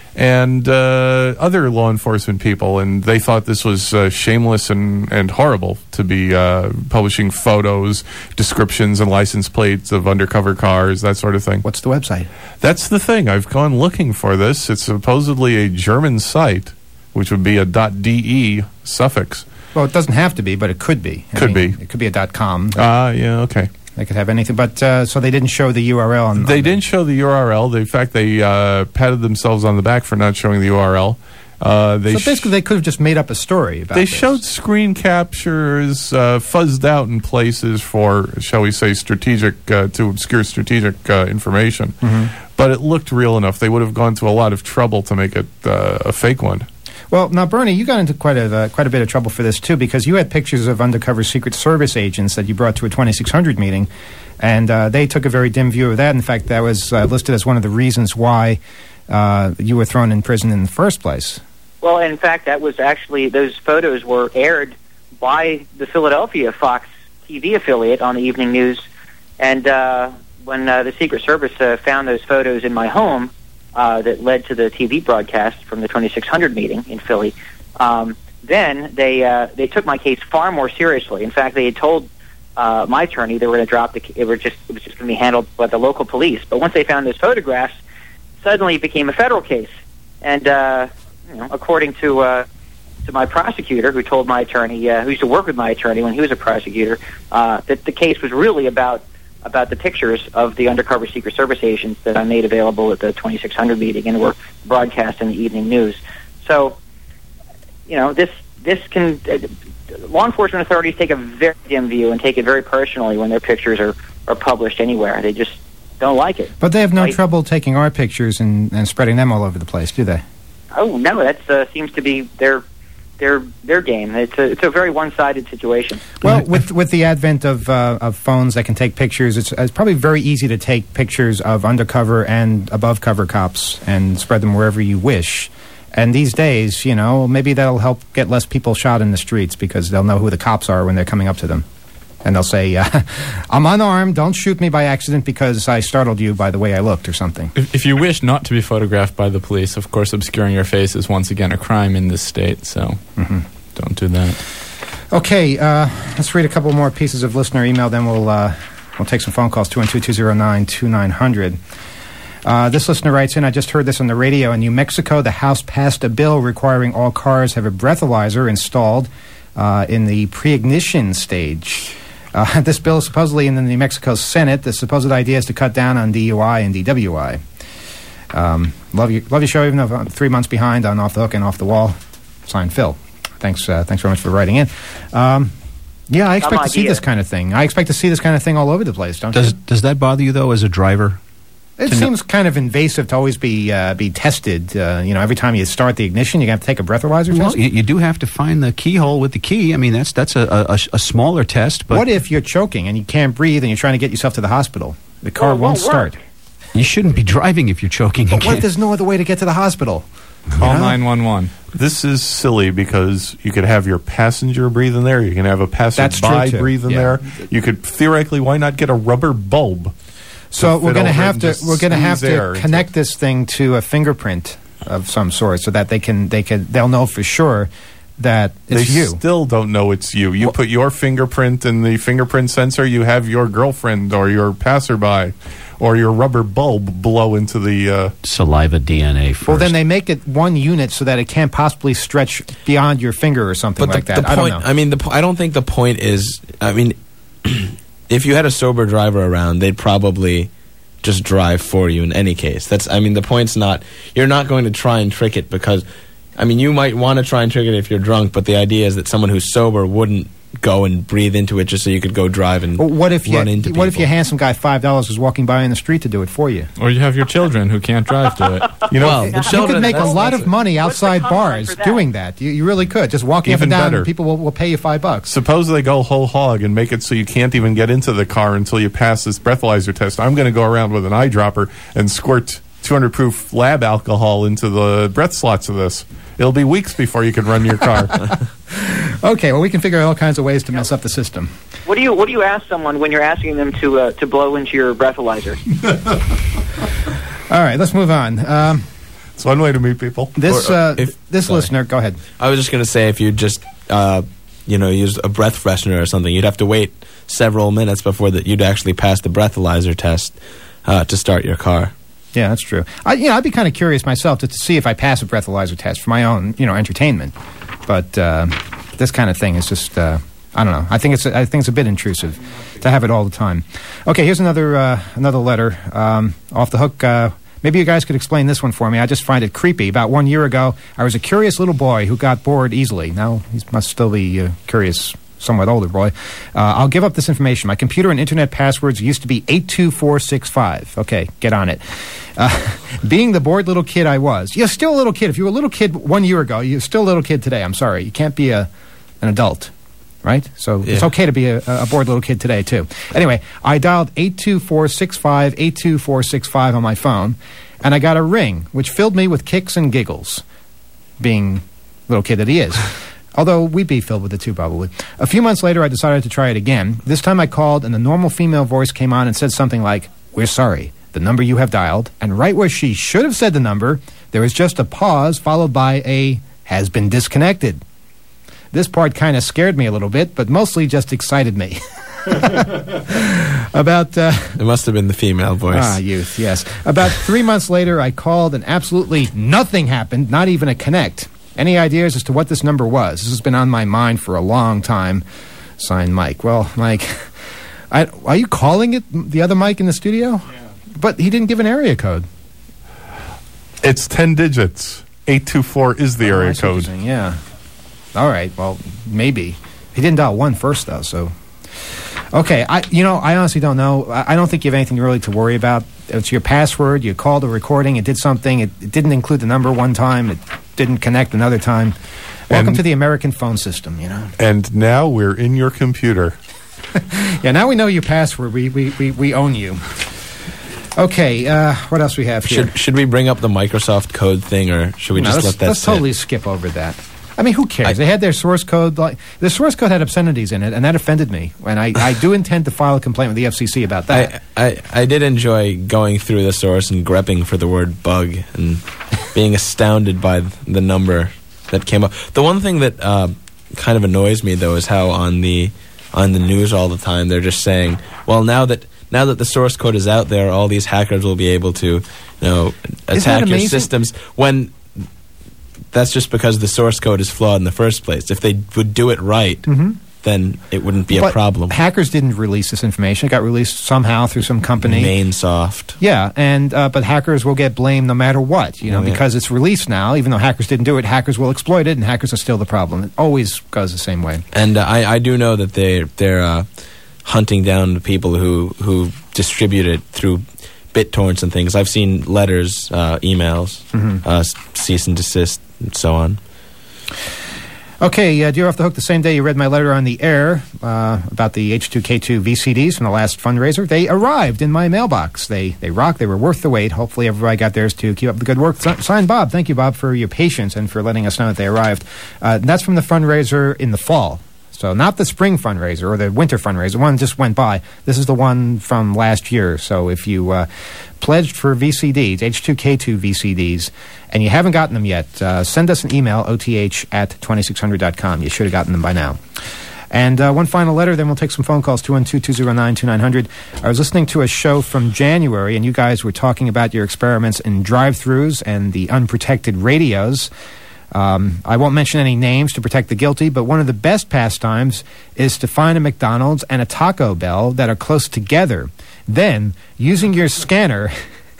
and uh, other law enforcement people. And they thought this was uh, shameless and, and horrible to be uh, publishing photos, descriptions, and license plates of undercover cars, that sort of thing. What's the website? That's the thing. I've gone looking for this. It's supposedly a German site, which would be a .de suffix. Well, it doesn't have to be, but it could be. I Could mean, be. It could be a .com. Ah, uh, yeah, okay. They could have anything, but uh, so they didn't show the U R L. On, They on didn't show the U R L. They, in fact, they uh, patted themselves on the back for not showing the U R L. Uh, they so sh- basically, they could have just made up a story about They this. showed screen captures, uh, fuzzed out in places for, shall we say, strategic, uh, to obscure strategic uh, information. Mm-hmm. But it looked real enough. They would have gone to a lot of trouble to make it uh, a fake one. Well, now, Bernie, you got into quite a uh, quite a bit of trouble for this, too, because you had pictures of undercover Secret Service agents that you brought to a twenty-six hundred meeting, and uh, they took a very dim view of that. In fact, that was uh, listed as one of the reasons why uh, you were thrown in prison in the first place. Well, in fact, that was actually, those photos were aired by the Philadelphia Fox T V affiliate on the evening news. And uh, when uh, the Secret Service uh, found those photos in my home uh, that led to the T V broadcast from the twenty-six hundred meeting in Philly, um, then they uh, they took my case far more seriously. In fact, they had told uh, my attorney they were going to drop the it were just it was just going to be handled by the local police. But once they found those photographs, suddenly it became a federal case. And uh, you know, according to uh, to my prosecutor, who told my attorney, uh, who used to work with my attorney when he was a prosecutor, uh, that the case was really about about the pictures of the undercover Secret Service agents that I made available at the twenty-six hundred meeting and were broadcast in the evening news. So, you know, this this can uh, law enforcement authorities take a very dim view and take it very personally when their pictures are, are published anywhere. They just don't like it. But they have no Right? trouble taking our pictures and, and spreading them all over the place, do they? Oh no, that uh, seems to be their their their game. It's a it's a very one-sided situation. Well, with with the advent of uh, of phones that can take pictures, it's, it's probably very easy to take pictures of undercover and above cover cops and spread them wherever you wish. And these days, you know, maybe that'll help get less people shot in the streets because they'll know who the cops are when they're coming up to them. And they'll say, uh, I'm unarmed, don't shoot me by accident because I startled you by the way I looked or something. If, if you wish not to be photographed by the police, of course, obscuring your face is once again a crime in this state, so mm-hmm. don't do that. Okay, uh, let's read a couple more pieces of listener email, then we'll, uh, we'll take some phone calls, two one two, two zero nine, two nine zero zero. Uh, this listener writes in, I just heard this on the radio. In New Mexico, the House passed a bill requiring all cars have a breathalyzer installed uh, in the pre-ignition stage. Uh, this bill is supposedly in the New Mexico Senate. The supposed idea is to cut down on D U I and D W I. Um, love, you, love your show, even though I'm three months behind on Off the Hook and Off the Wall. Signed, Phil. Thanks, uh, thanks very much for writing in. Um, yeah, I expect to see this kind of thing. I expect to see this kind of thing all over the place, don't Does you? does that bother you, though, as a driver? It seems kind of invasive to always be uh, be tested. Uh, you know, every time you start the ignition, you have to take a breathalyzer Well, test. you, you do have to find the keyhole with the key. I mean, that's that's a, a, a smaller test. But What if you're choking and you can't breathe and you're trying to get yourself to the hospital? The car Well, it won't won't start. work. you shouldn't be driving if you're choking. But what again. if there's no other way to get to the hospital? Call Yeah. nine one one. This is silly because you could have your passenger breathe in there. You can have a That's true, passerby too. breathe in Yeah. there. You could theoretically, why not get a rubber bulb? So to we're fit going to over have and to just we're going to have squeeze air to into connect it. this thing to a fingerprint of some sort, so that they can they can they'll know for sure that They it's you. still don't know it's you. You put your fingerprint in the fingerprint sensor, you have your girlfriend or your passerby or your rubber bulb blow into the... Uh, Saliva D N A first. Well, then they make it one unit so that it can't possibly stretch beyond your finger or something But like the, that. the I point, don't know. I mean, the po- I don't think the point is. I mean, if you had a sober driver around, they'd probably just drive for you in any case. That's. I mean, the point's not. You're not going to try and trick it because. I mean, you might want to try and trick it if you're drunk, but the idea is that someone who's sober wouldn't go and breathe into it just so you could go drive and Well, what if you run into what if people. your handsome guy five dollars was walking by in the street to do it for you? Or you have your children who can't drive to it. you know, Well, the You children, could make a that's- lot that's of money outside timeline bars for that? doing that. You, you really could. Just walking up Even and down, better. and people will, will pay you five bucks. suppose they go whole hog and make it so you can't even get into the car until you pass this breathalyzer test. I'm going to go around with an eyedropper and squirt two hundred proof lab alcohol into the breath slots of this. It'll be weeks before you can run your car. Okay, well, we can figure out all kinds of ways to mess up the system. What do you What do you ask someone when you're asking them to uh, to blow into your breathalyzer? All right, let's move on. Um, It's one way to meet people. this Or, uh, uh, if- this sorry. listener, go ahead. I was just going to say, if you just, uh, you know, use a breath freshener or something, you'd have to wait several minutes before that you'd actually pass the breathalyzer test uh, to start your car. Yeah, that's true. I, you know, I'd be kind of curious myself to, to see if I pass a breathalyzer test for my own, you know, entertainment. But uh, this kind of thing is just, uh, I don't know. I think it's, I think it's a bit intrusive to have it all the time. Okay, here's another, uh, another letter um, off the hook. Uh, maybe you guys could explain this one for me. I just find it creepy. About one year ago, I was a curious little boy who got bored easily. Now he must still be uh, curious. Somewhat older boy. Uh, I'll give up this information. My computer and internet passwords used to be eight two four six five. Okay, get on it. Uh, being the bored little kid I was. You're still a little kid. If you were a little kid one year ago, you're still a little kid today. I'm sorry. You can't be a an adult, right? So it's Yeah. okay to be a, a bored little kid today, too. Anyway, I dialed eight two four six five, eight two four six five on my phone, and I got a ring, which filled me with kicks and giggles, being little kid that he is. Although we'd be filled with it too, probably. A few months later, I decided to try it again. This time I called, and the normal female voice came on and said something like, "We're sorry, the number you have dialed." And right where she should have said the number, there was just a pause followed by a "has been disconnected." This part kind of scared me a little bit, but mostly just excited me. About... Uh, It must have been the female voice. Ah, youth, yes. About three months later, I called, and absolutely nothing happened, not even a connect. Any ideas as to what this number was? This has been on my mind for a long time. Signed, Mike. Well, Mike, I, are you calling it the other Mike in the studio? Yeah. But he didn't give an area code. It's ten digits. eight two four is the Oh, I area see what you're code. saying, yeah. All right, well, maybe. He didn't dial one first, though, so... Okay, I you know, I honestly don't know. I, I don't think you have anything really to worry about. It's your password. You called a recording. It did something. It, it didn't include the number one time. It didn't connect another time. Welcome And- to the American phone system, you know. And now we're in your computer. Yeah, now we know your password. We we, we, we own you. Okay, uh, what else we have here? Should should we bring up the Microsoft code thing, or should we No, just let's, let that let's sit? totally skip over that. I mean, who cares? I- they had their source code. Like the source code had obscenities in it, and that offended me. And I, I do intend to file a complaint with the F C C about that. I, I, I did enjoy going through the source and grepping for the word bug and being astounded by the number that came up. The one thing that uh, kind of annoys me, though, is how on the on the news all the time they're just saying, well, now that now that the source code is out there, all these hackers will be able to, you know, that attack your amazing? systems. When that's just because the source code is flawed in the first place. If they would do it right, Mhm. then it wouldn't be a But problem. Hackers didn't release this information. It got released somehow through some company. Mainsoft. Yeah, and uh, but hackers will get blamed no matter what, you know, Oh, yeah. because it's released now. Even though hackers didn't do it, hackers will exploit it, and hackers are still the problem. It always goes the same way. And uh, I, I do know that they they're uh, hunting down the people who who distribute it through BitTorrents and things. I've seen letters, uh, emails, Mhm. uh, cease and desist, and so on. Okay, uh, Dear Off the Hook, the same day you read my letter on the air uh, about the H two K two V C Ds from the last fundraiser, they arrived in my mailbox. They they rock. They were worth the wait. Hopefully everybody got theirs too. Keep up the good work. S- Signed, Bob. Thank you, Bob, for your patience and for letting us know that they arrived. Uh, and that's from the fundraiser in the fall. So not the spring fundraiser or the winter fundraiser. One just went by. This is the one from last year. So if you uh, pledged for V C Ds, H two K two V C Ds, and you haven't gotten them yet, uh, send us an email, O T H at twenty-six hundred dot com. You should have gotten them by now. And uh, one final letter, then we'll take some phone calls, two one two, two zero nine, two nine zero zero. I was listening to a show from January, and you guys were talking about your experiments in drive-thrus and the unprotected radios. Um, I won't mention any names to protect the guilty, but one of the best pastimes is to find a McDonald's and a Taco Bell that are close together. Then, using your scanner,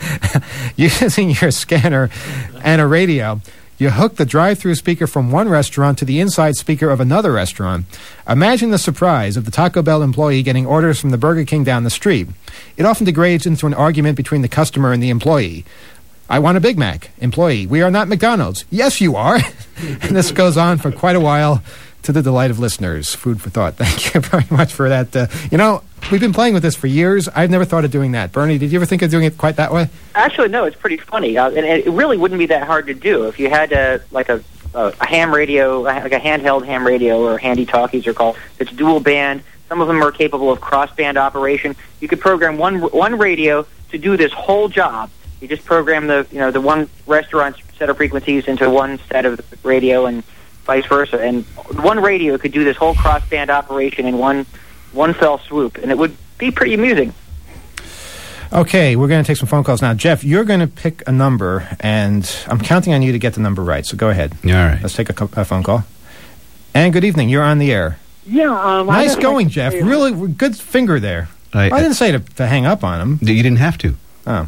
using your scanner and a radio, you hook the drive-thru speaker from one restaurant to the inside speaker of another restaurant. Imagine the surprise of the Taco Bell employee getting orders from the Burger King down the street. It often degrades into an argument between the customer and the employee. I want a Big Mac. Employee, we are not McDonald's. Yes, you are. And this goes on for quite a while, to the delight of listeners. Food for thought. Thank you very much for that. Uh, you know, we've been playing with this for years. I've never thought of doing that. Bernie, did you ever think of doing it quite that way? Actually, no, it's pretty funny. Uh, and it really wouldn't be that hard to do. If you had a, like a, a, a ham radio, like a handheld ham radio, or handy talkies are called, it's dual band. Some of them are capable of cross-band operation. You could program one one radio to do this whole job. You just program the, you know, the one restaurant's set of frequencies into one set of radio and vice versa. And one radio could do this whole cross-band operation in one one fell swoop, and it would be pretty amusing. Okay, we're going to take some phone calls now. Jeff, you're going to pick a number, and I'm counting on you to get the number right, so go ahead. All right. Let's take a, co- a phone call. And good evening. You're on the air. Yeah. Um, nice I going, Jeff. Really good finger there. I, I didn't say to, to hang up on him. You didn't have to. Oh.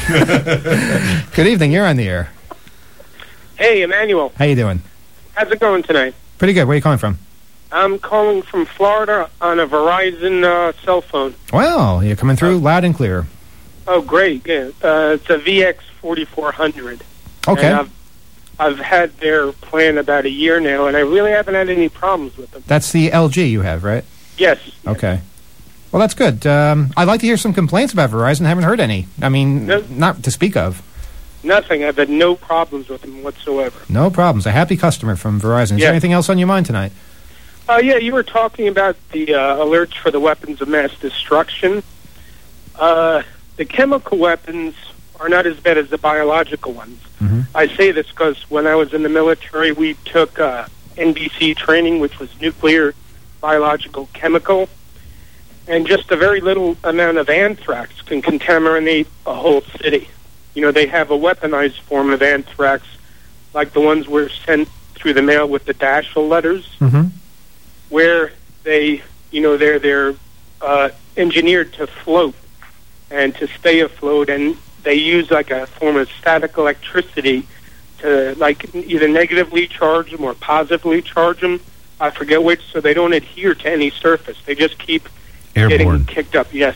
Good evening. You're on the air. Hey, Emmanuel. How you doing? How's it going tonight? Pretty good. Where are you calling from? I'm calling from Florida on a Verizon uh, cell phone. Well, you're coming through loud and clear. Oh, great. Yeah. Uh, it's a V X forty-four hundred. Okay. And I've, I've had their plan about a year now, and I really haven't had any problems with them. That's the L G you have, right? Yes. Okay. Well, that's good. Um, I'd like to hear some complaints about Verizon. Haven't heard any. I mean, No. not to speak of. Nothing. I've had no problems with them whatsoever. No problems. A happy customer from Verizon. Is Yeah. there anything else on your mind tonight? Uh, yeah, you were talking about the uh, alerts for the weapons of mass destruction. Uh, the chemical weapons are not as bad as the biological ones. Mm-hmm. I say this because when I was in the military, we took uh, N B C training, which was nuclear, biological, chemical, and just a very little amount of anthrax can contaminate a whole city. You know, they have a weaponized form of anthrax, like the ones were sent through the mail with the Dashiell letters, Mm-hmm. where they, you know, they're they're uh, engineered to float and to stay afloat, and they use like a form of static electricity to like either negatively charge them or positively charge them. I forget which, so they don't adhere to any surface. They just keep Airborne. getting kicked up. Yes.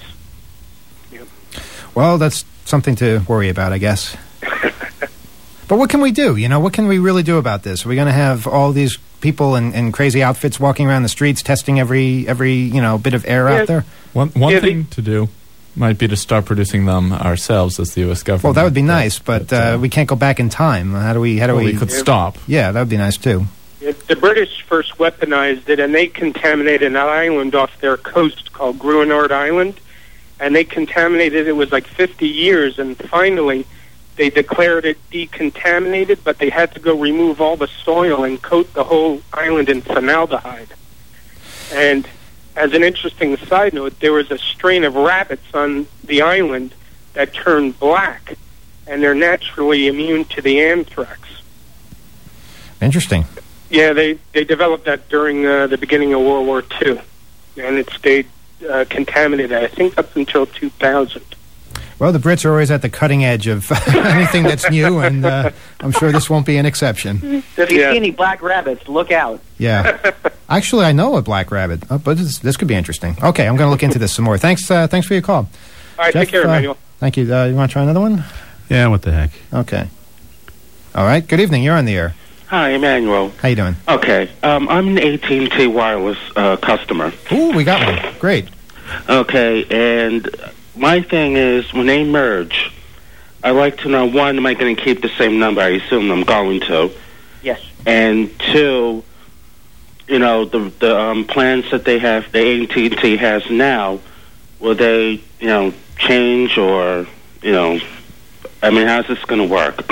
Well, that's something to worry about, I guess. But what can we do? You know, what can we really do about this? Are we going to have all these people in, in crazy outfits walking around the streets testing every, every you know, bit of air Yeah. out there? One one Yeah, thing to do might be to start producing them ourselves as the U S government. Well, that would be nice, but uh, we can't go back in time. How do we... How do well, we, we could stop. Yeah, that would be nice, too. It, the British first weaponized it, and they contaminated an island off their coast called Gruinard Island, and they contaminated it. It was like fifty years, and finally they declared it decontaminated, but they had to go remove all the soil and coat the whole island in formaldehyde. And as an interesting side note, there was a strain of rabbits on the island that turned black, and they're naturally immune to the anthrax. Interesting. Yeah, they, they developed that during uh, the beginning of World War Two, and it stayed uh, contaminated, I think, up until two thousand. Well, the Brits are always at the cutting edge of anything that's new, and uh, I'm sure this won't be an exception. So if you Yeah. see any black rabbits, look out. Yeah. Actually, I know a black rabbit, oh, but this, this could be interesting. Okay, I'm going to look into this some more. Thanks uh, Thanks for your call. All right, Jeff, take care, uh, Emmanuel. Thank you. Uh, you want to try another one? Yeah, what the heck? Okay. All right. Good evening. You're on the air. Hi, Emmanuel. How you doing? Okay, um, I'm an A T and T wireless uh, customer. Ooh, we got one. Great. Okay, and my thing is, when they merge, I like to know, one, am I going to keep the same number? I assume I'm going to. Yes. And two, you know, the the um, plans that they have, the A T and T has now, will they, you know, change or, you know, I mean, how's this going to work?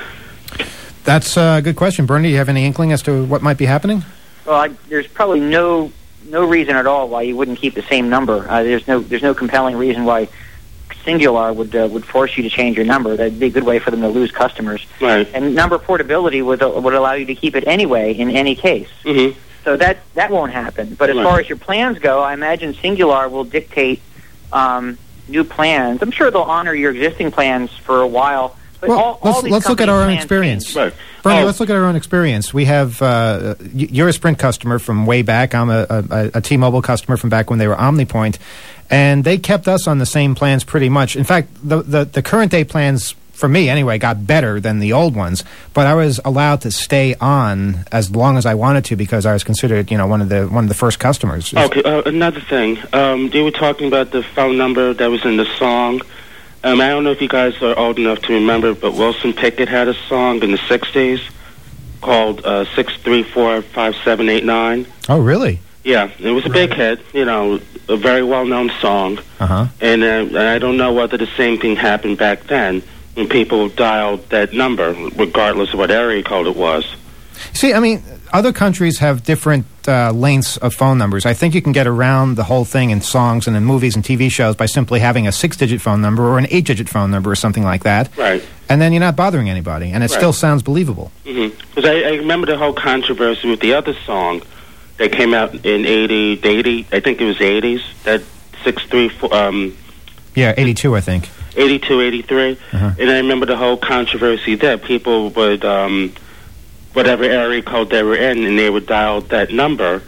That's a good question. Bernie, do you have any inkling as to what might be happening? Well, I, there's probably no no reason at all why you wouldn't keep the same number. Uh, there's no there's no compelling reason why Singular would uh, would force you to change your number. That'd be a good way for them to lose customers. Right. And number portability would uh, would allow you to keep it anyway in any case. Mm-hmm. So that that won't happen. But as Right. far as your plans go, I imagine Singular will dictate um, new plans. I'm sure they'll honor your existing plans for a while. But Well, all, all let's, these let's look at company our own plans experience. change. Right. Bernie, Oh. let's look at our own experience. We have, uh, y- you're a Sprint customer from way back. I'm a, a, a T-Mobile customer from back when they were OmniPoint. And they kept us on the same plans pretty much. In fact, the, the, the current day plans, for me anyway, got better than the old ones. But I was allowed to stay on as long as I wanted to because I was considered, you know, one of the one of the first customers. Okay, uh, another thing. Um, you were talking about the phone number that was in the song. Um, I don't know if you guys are old enough to remember, but Wilson Pickett had a song in the sixties called uh, six three four five seven eight nine. Oh, really? Yeah, it was a big hit, you know, a very well-known song. Uh-huh. And uh, I don't know whether the same thing happened back then when people dialed that number, regardless of what area code it was. See, I mean, other countries have different uh, lengths of phone numbers. I think you can get around the whole thing in songs and in movies and T V shows by simply having a six-digit phone number or an eight-digit phone number or something like that. Right. And then you're not bothering anybody, and it Right. still sounds believable. Because mm-hmm. I, I remember the whole controversy with the other song that came out in eighty, eighty I think it was eighties, that six three four, um, Yeah, eighty-two, I think. eighty-two, eighty-three. Uh-huh. And I remember the whole controversy there. People would, um, whatever area code they were in, and they would dial that number,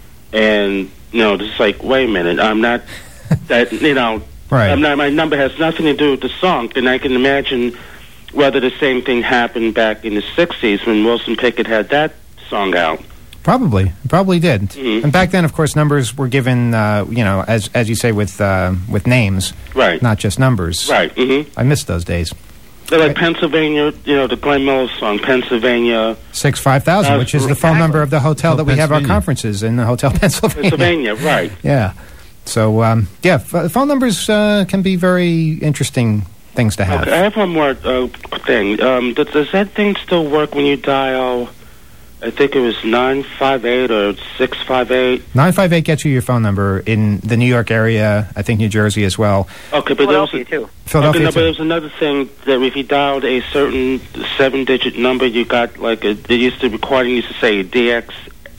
and, you know, it's like, wait a minute, I'm not, that, you know, Right. I'm not, my number has nothing to do with the song, and I can imagine whether the same thing happened back in the sixties when Wilson Pickett had that song out. Probably, probably did. Mhm. And back then, of course, numbers were given, uh, you know, as as you say, with uh, with names, Right. not just numbers. Right. Mm-hmm. I miss those days. They're like Pennsylvania, you know, the Glenn Miller song, Pennsylvania, Six five thousand, Uh, which is the phone number of the hotel Hotel that we have our Pennsylvania. conferences in, the Hotel Pennsylvania. Pennsylvania, right. Yeah. So, um, yeah, f- phone numbers uh, can be very interesting things to have. Okay, I have one more uh, thing. Um, does, does that thing still work when you dial, I think it was nine five eight or six five eight? nine five eight gets you your phone number in the New York area, I think New Jersey as well. Okay, but there was Philadelphia, too. Philadelphia, okay, no, but too. there was another thing that if you dialed a certain seven-digit number, you got like a. They used to recording used to say D X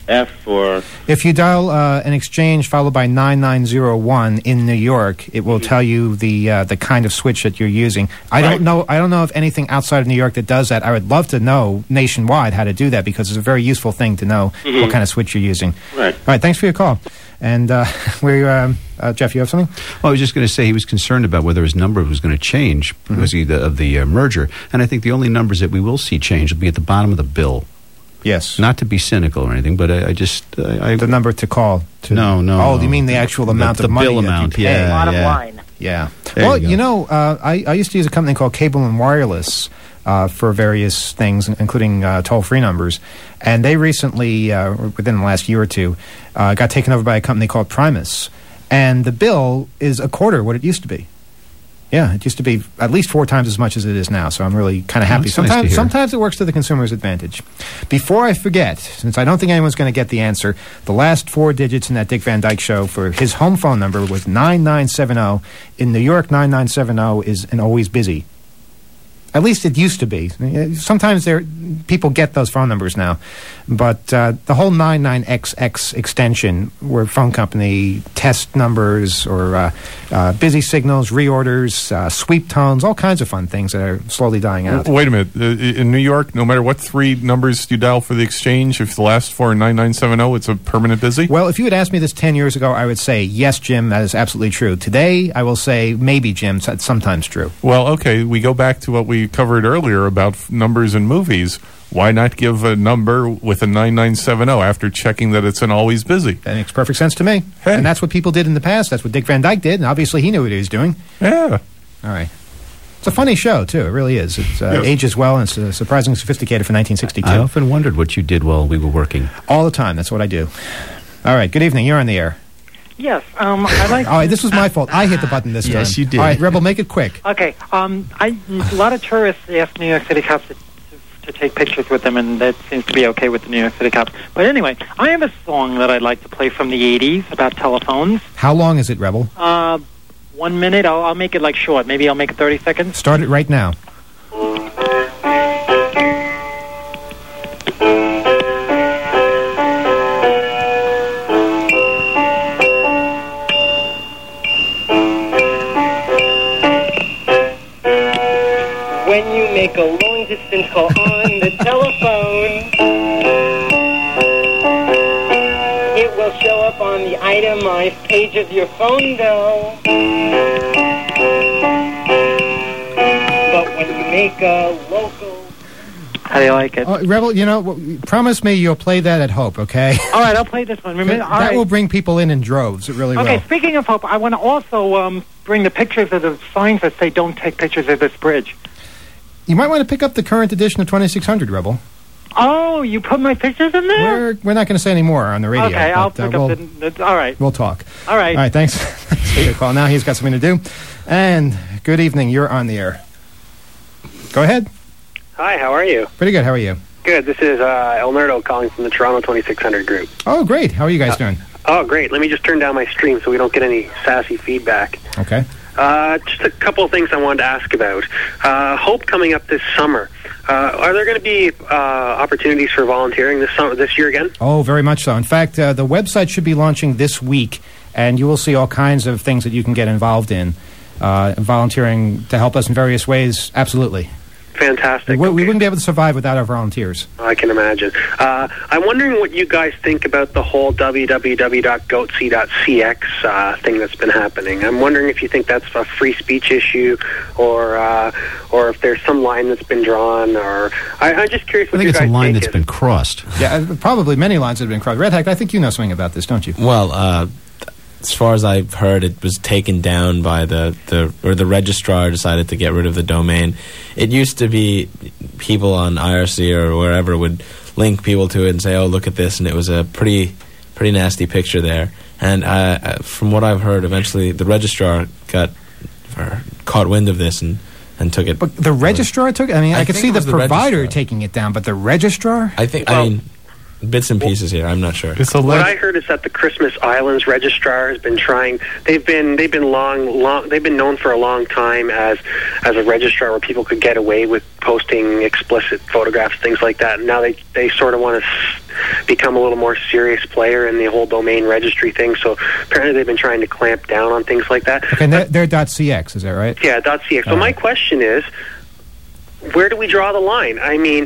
F or If you dial uh, an exchange followed by nine nine zero one in New York, it will tell you the uh, the kind of switch that you're using. I Right. don't know. I don't know of anything outside of New York that does that. I would love to know nationwide how to do that because it's a very useful thing to know Mhm. what kind of switch you're using. right. All right. Thanks for your call. And uh, we, um, uh, Jeff, you have something? Well, I was just going to say he was concerned about whether his number was going to change because of the, of the uh, merger. And I think the only numbers that we will see change will be at the bottom of the bill. Yes. Not to be cynical or anything, but I, I just... I, I, The number to call. To no, no. Oh, no. you mean the actual amount the, of the money bill that amount, you pay? yeah. Bottom yeah. line. Yeah. There well, you go. you know, uh, I, I used to use a company called Cable and Wireless uh, for various things, including uh, toll-free numbers. And they recently, uh, within the last year or two, uh, got taken over by a company called Primus. And the bill is a quarter what it used to be. Yeah, it used to be at least four times as much as it is now, so I'm really kind of Oh, happy. that's nice to sometimes, hear. sometimes it works to the consumer's advantage. Before I forget, since I don't think anyone's going to get the answer, the last four digits in that Dick Van Dyke Show for his home phone number was nine nine seven zero. In New York, nine nine seven zero is an always busy. At least it used to be. Sometimes there people get those phone numbers now. But uh, the whole nine nine X X extension were phone company test numbers or uh, uh, busy signals, reorders, uh, sweep tones, all kinds of fun things that are slowly dying out. W- Wait a minute. Uh, in New York, no matter what three numbers you dial for the exchange, if the last four are nine nine seven zero, it's a permanent busy? Well, if you had asked me this ten years ago, I would say, yes, Jim, that is absolutely true. Today, I will say, maybe, Jim, that's sometimes true. Well, okay, we go back to what we covered earlier about f- numbers in movies. Why not give a number with a nine nine seven zero after checking that it's an always busy? That makes perfect sense to me. Hey. And that's what people did in the past. That's what Dick Van Dyke did, and obviously he knew what he was doing. Yeah. All right. It's a funny show, too. It really is. It uh, Yes. ages well, and it's uh, surprisingly sophisticated for nineteen sixty-two. I often wondered what you did while we were working. All the time. That's what I do. All right. Good evening. You're on the air. Yes, um, I like. All right. This was my fault. I hit the button this time. Yes, you did. All right, Rebel, make it quick. Okay, um, I a lot of tourists ask New York City cops to, to, to take pictures with them, and that seems to be okay with the New York City cops. But anyway, I have a song that I'd like to play from the eighties about telephones. How long is it, Rebel? Uh, one minute. I'll, I'll make it like short. Maybe I'll make it thirty seconds. Start it right now. When you make a long distance call on the telephone, it will show up on the itemized page of your phone bill. But when you make a local... How do you like it? Oh, Rebel, you know, w- promise me you'll play that at Hope, okay? All right, I'll play this one. Remember, all that right. will bring people in in droves. It really Okay, will. speaking of Hope, I want to also um, bring the pictures of the signs that say "Don't take pictures of this bridge." You might want to pick up the current edition of twenty-six hundred, Rebel. Oh, you put my pictures in there? We're, we're not going to say any more on the radio. Okay, I'll but, uh, pick we'll, up the, the... All right. We'll talk. All right. All right, thanks. Thanks for your call. Now he's got something to do. And good evening. You're on the air. Go ahead. Hi, how are you? Pretty good. How are you? Good. This is uh, El Nerdo calling from the Toronto twenty-six hundred group. Oh, great. How are you guys doing? Oh, great. Let me just turn down my stream so we don't get any sassy feedback. Okay. Uh, just a couple of things I wanted to ask about. Uh, Hope coming up this summer. Uh, are there going to be uh, opportunities for volunteering this summer, this year again? Oh, very much so. In fact, uh, the website should be launching this week, and you will see all kinds of things that you can get involved in. Uh, volunteering to help us in various ways, absolutely. Fantastic. We, we wouldn't be able to survive without our volunteers. I can imagine. Uh, I'm wondering what you guys think about the whole w w w dot goatsy dot c x uh, thing that's been happening. I'm wondering if you think that's a free speech issue, or uh, or if there's some line that's been drawn, or I, I'm just curious I what think you it's guys a line think that's is. been crossed. Yeah, uh, probably many lines have been crossed. Red Hack, I think you know something about this, don't you? Well, uh, as far as I've heard, it was taken down by the, the or the registrar decided to get rid of the domain. It used to be people on I R C or wherever would link people to it and say, "Oh, look at this," and it was a pretty pretty nasty picture there. And uh, from what I've heard, eventually the registrar got or caught wind of this and, and took it. But the registrar took it? I mean, I, I could think see it the was the provider registrar. taking it down, but the registrar? I think. I mean, bits and pieces here. I'm not sure. What I heard is that the Christmas Islands registrar has been trying. They've been they've been long long. They've been known for a long time as as a registrar where people could get away with posting explicit photographs, things like that. And now they they sort of want to s- become a little more serious player in the whole domain registry thing. So apparently they've been trying to clamp down on things like that. Okay, and they're, they're .cx, is that right? Yeah, .cx. So All my right. question is, where do we draw the line? I mean,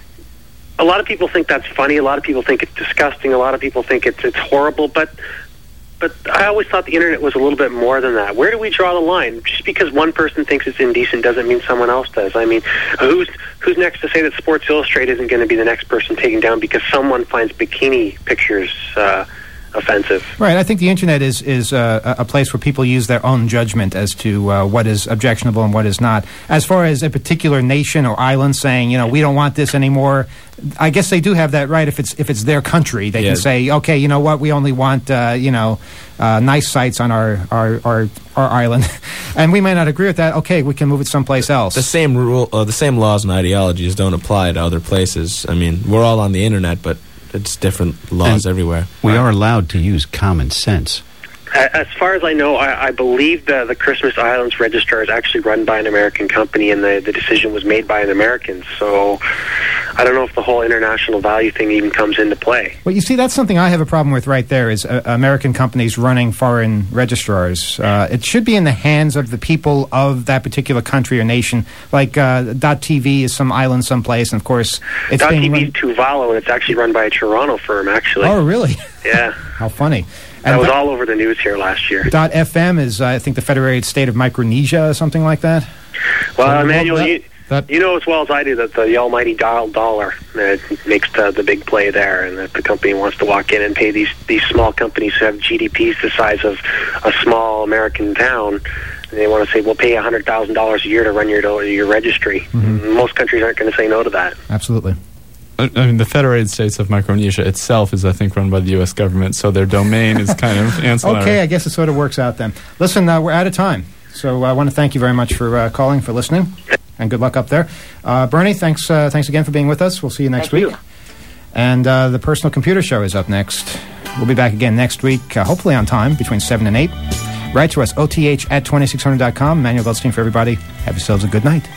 a lot of people think that's funny. A lot of people think it's disgusting. A lot of people think it's it's horrible. But but I always thought the internet was a little bit more than that. Where do we draw the line? Just because one person thinks it's indecent doesn't mean someone else does. I mean, who's who's next to say that Sports Illustrated isn't going to be the next person taken down because someone finds bikini pictures uh, offensive? Right. I think the internet is is uh, a a place where people use their own judgment as to uh, what is objectionable and what is not. As far as a particular nation or island saying, you know, we don't want this anymore, I guess they do have that right. If it's if it's their country, they Yeah. can say, okay, you know what, we only want uh, you know uh, nice sites on our our our, our island, and we may not agree with that. Okay, we can move it someplace else. The same rule, uh, the same laws and ideologies don't apply to other places. I mean, we're all on the internet, but it's different laws And everywhere. We are allowed to use common sense. A- As far as I know, I, I believe the, the Christmas Islands registrar is actually run by an American company, and the, the decision was made by an American. So I don't know if the whole international value thing even comes into play. Well, you see, that's something I have a problem with right there, is uh, American companies running foreign registrars. Uh, it should be in the hands of the people of that particular country or nation. Like uh, .tv is some island someplace, and of course, it's being .tv is Tuvalu, and it's actually run by a Toronto firm, actually. run... Oh, really? Yeah. How funny. That And was dot- all over the news here last year. .f m is, uh, I think, the Federated State of Micronesia or something like that. Well, So, Emmanuel, that- you, that- you know as well as I do that the almighty dial dollar uh, makes the, the big play there, and that the company wants to walk in and pay these, these small companies who have G D Ps the size of a small American town they want to say, we'll pay you one hundred thousand dollars a year to run your your registry. Mm-hmm. Most countries aren't going to say no to that. Absolutely. I mean, the Federated States of Micronesia itself is, I think, run by the U S government, so their domain is kind of ancillary. Okay, I guess it sort of works out then. Listen, uh, we're out of time, so I want to thank you very much for uh, calling, for listening, and good luck up there. Uh, Bernie, thanks uh, thanks again for being with us. We'll see you next Thank week. you. And uh, the Personal Computer Show is up next. We'll be back again next week, uh, hopefully on time, between seven and eight. Write to us, O T H at twenty-six hundred dot com. Manuel Goldstein for everybody. Have yourselves a good night.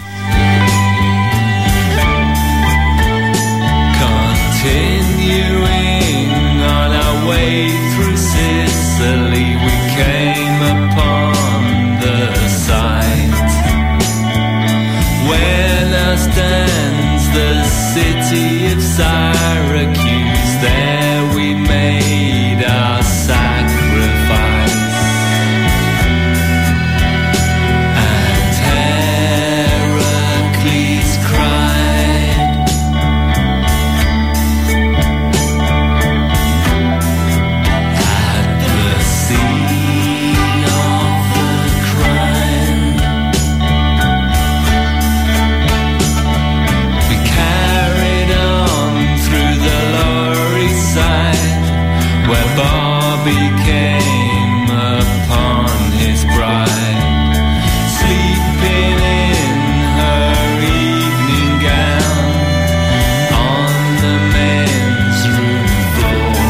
Continuing on our way through Sicily, we came upon the site where now stands the city of Syracuse. There we made our sacrifice, and Heracles cried, at the scene of the crime. We carried on through the Lower East Side, where Bobby came upon his bride, sleeping in her evening gown on the men's room floor.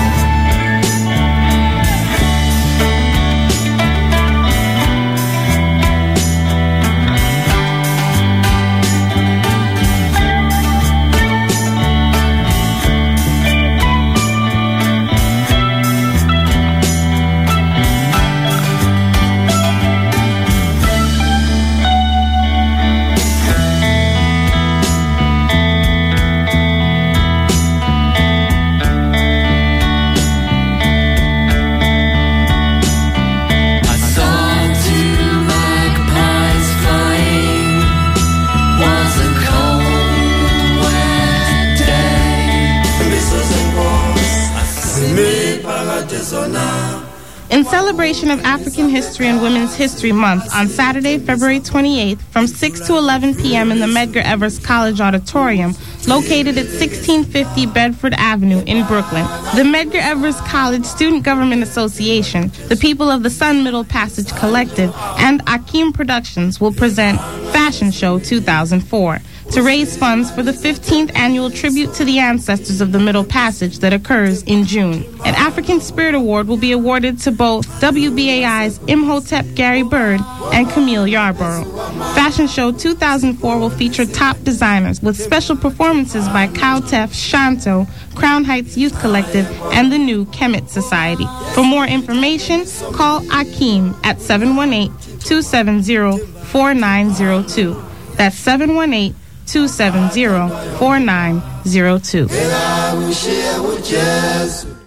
I saw two magpies flying. Was a cold, wet day. In celebration of African History and Women's History Month on Saturday, February twenty-eighth, from six to eleven p.m. in the Medgar Evers College Auditorium, located at sixteen fifty Bedford Avenue in Brooklyn. The Medgar Evers College Student Government Association, the people of the Sun Middle Passage Collective, and Akeem Productions will present Fashion Show two thousand four to raise funds for the fifteenth annual tribute to the ancestors of the Middle Passage that occurs in June. An African Spirit Award will be awarded to both W B A I's Imhotep Gary Bird and Camille Yarborough. Fashion Show two thousand four will feature top designers with special performances by Cowtef, Shanto, Crown Heights Youth Collective, and the new Kemet Society. For more information, call Akeem at seven one eight, two seven zero, four nine zero two. That's seven one eight, two seven zero, four nine zero two.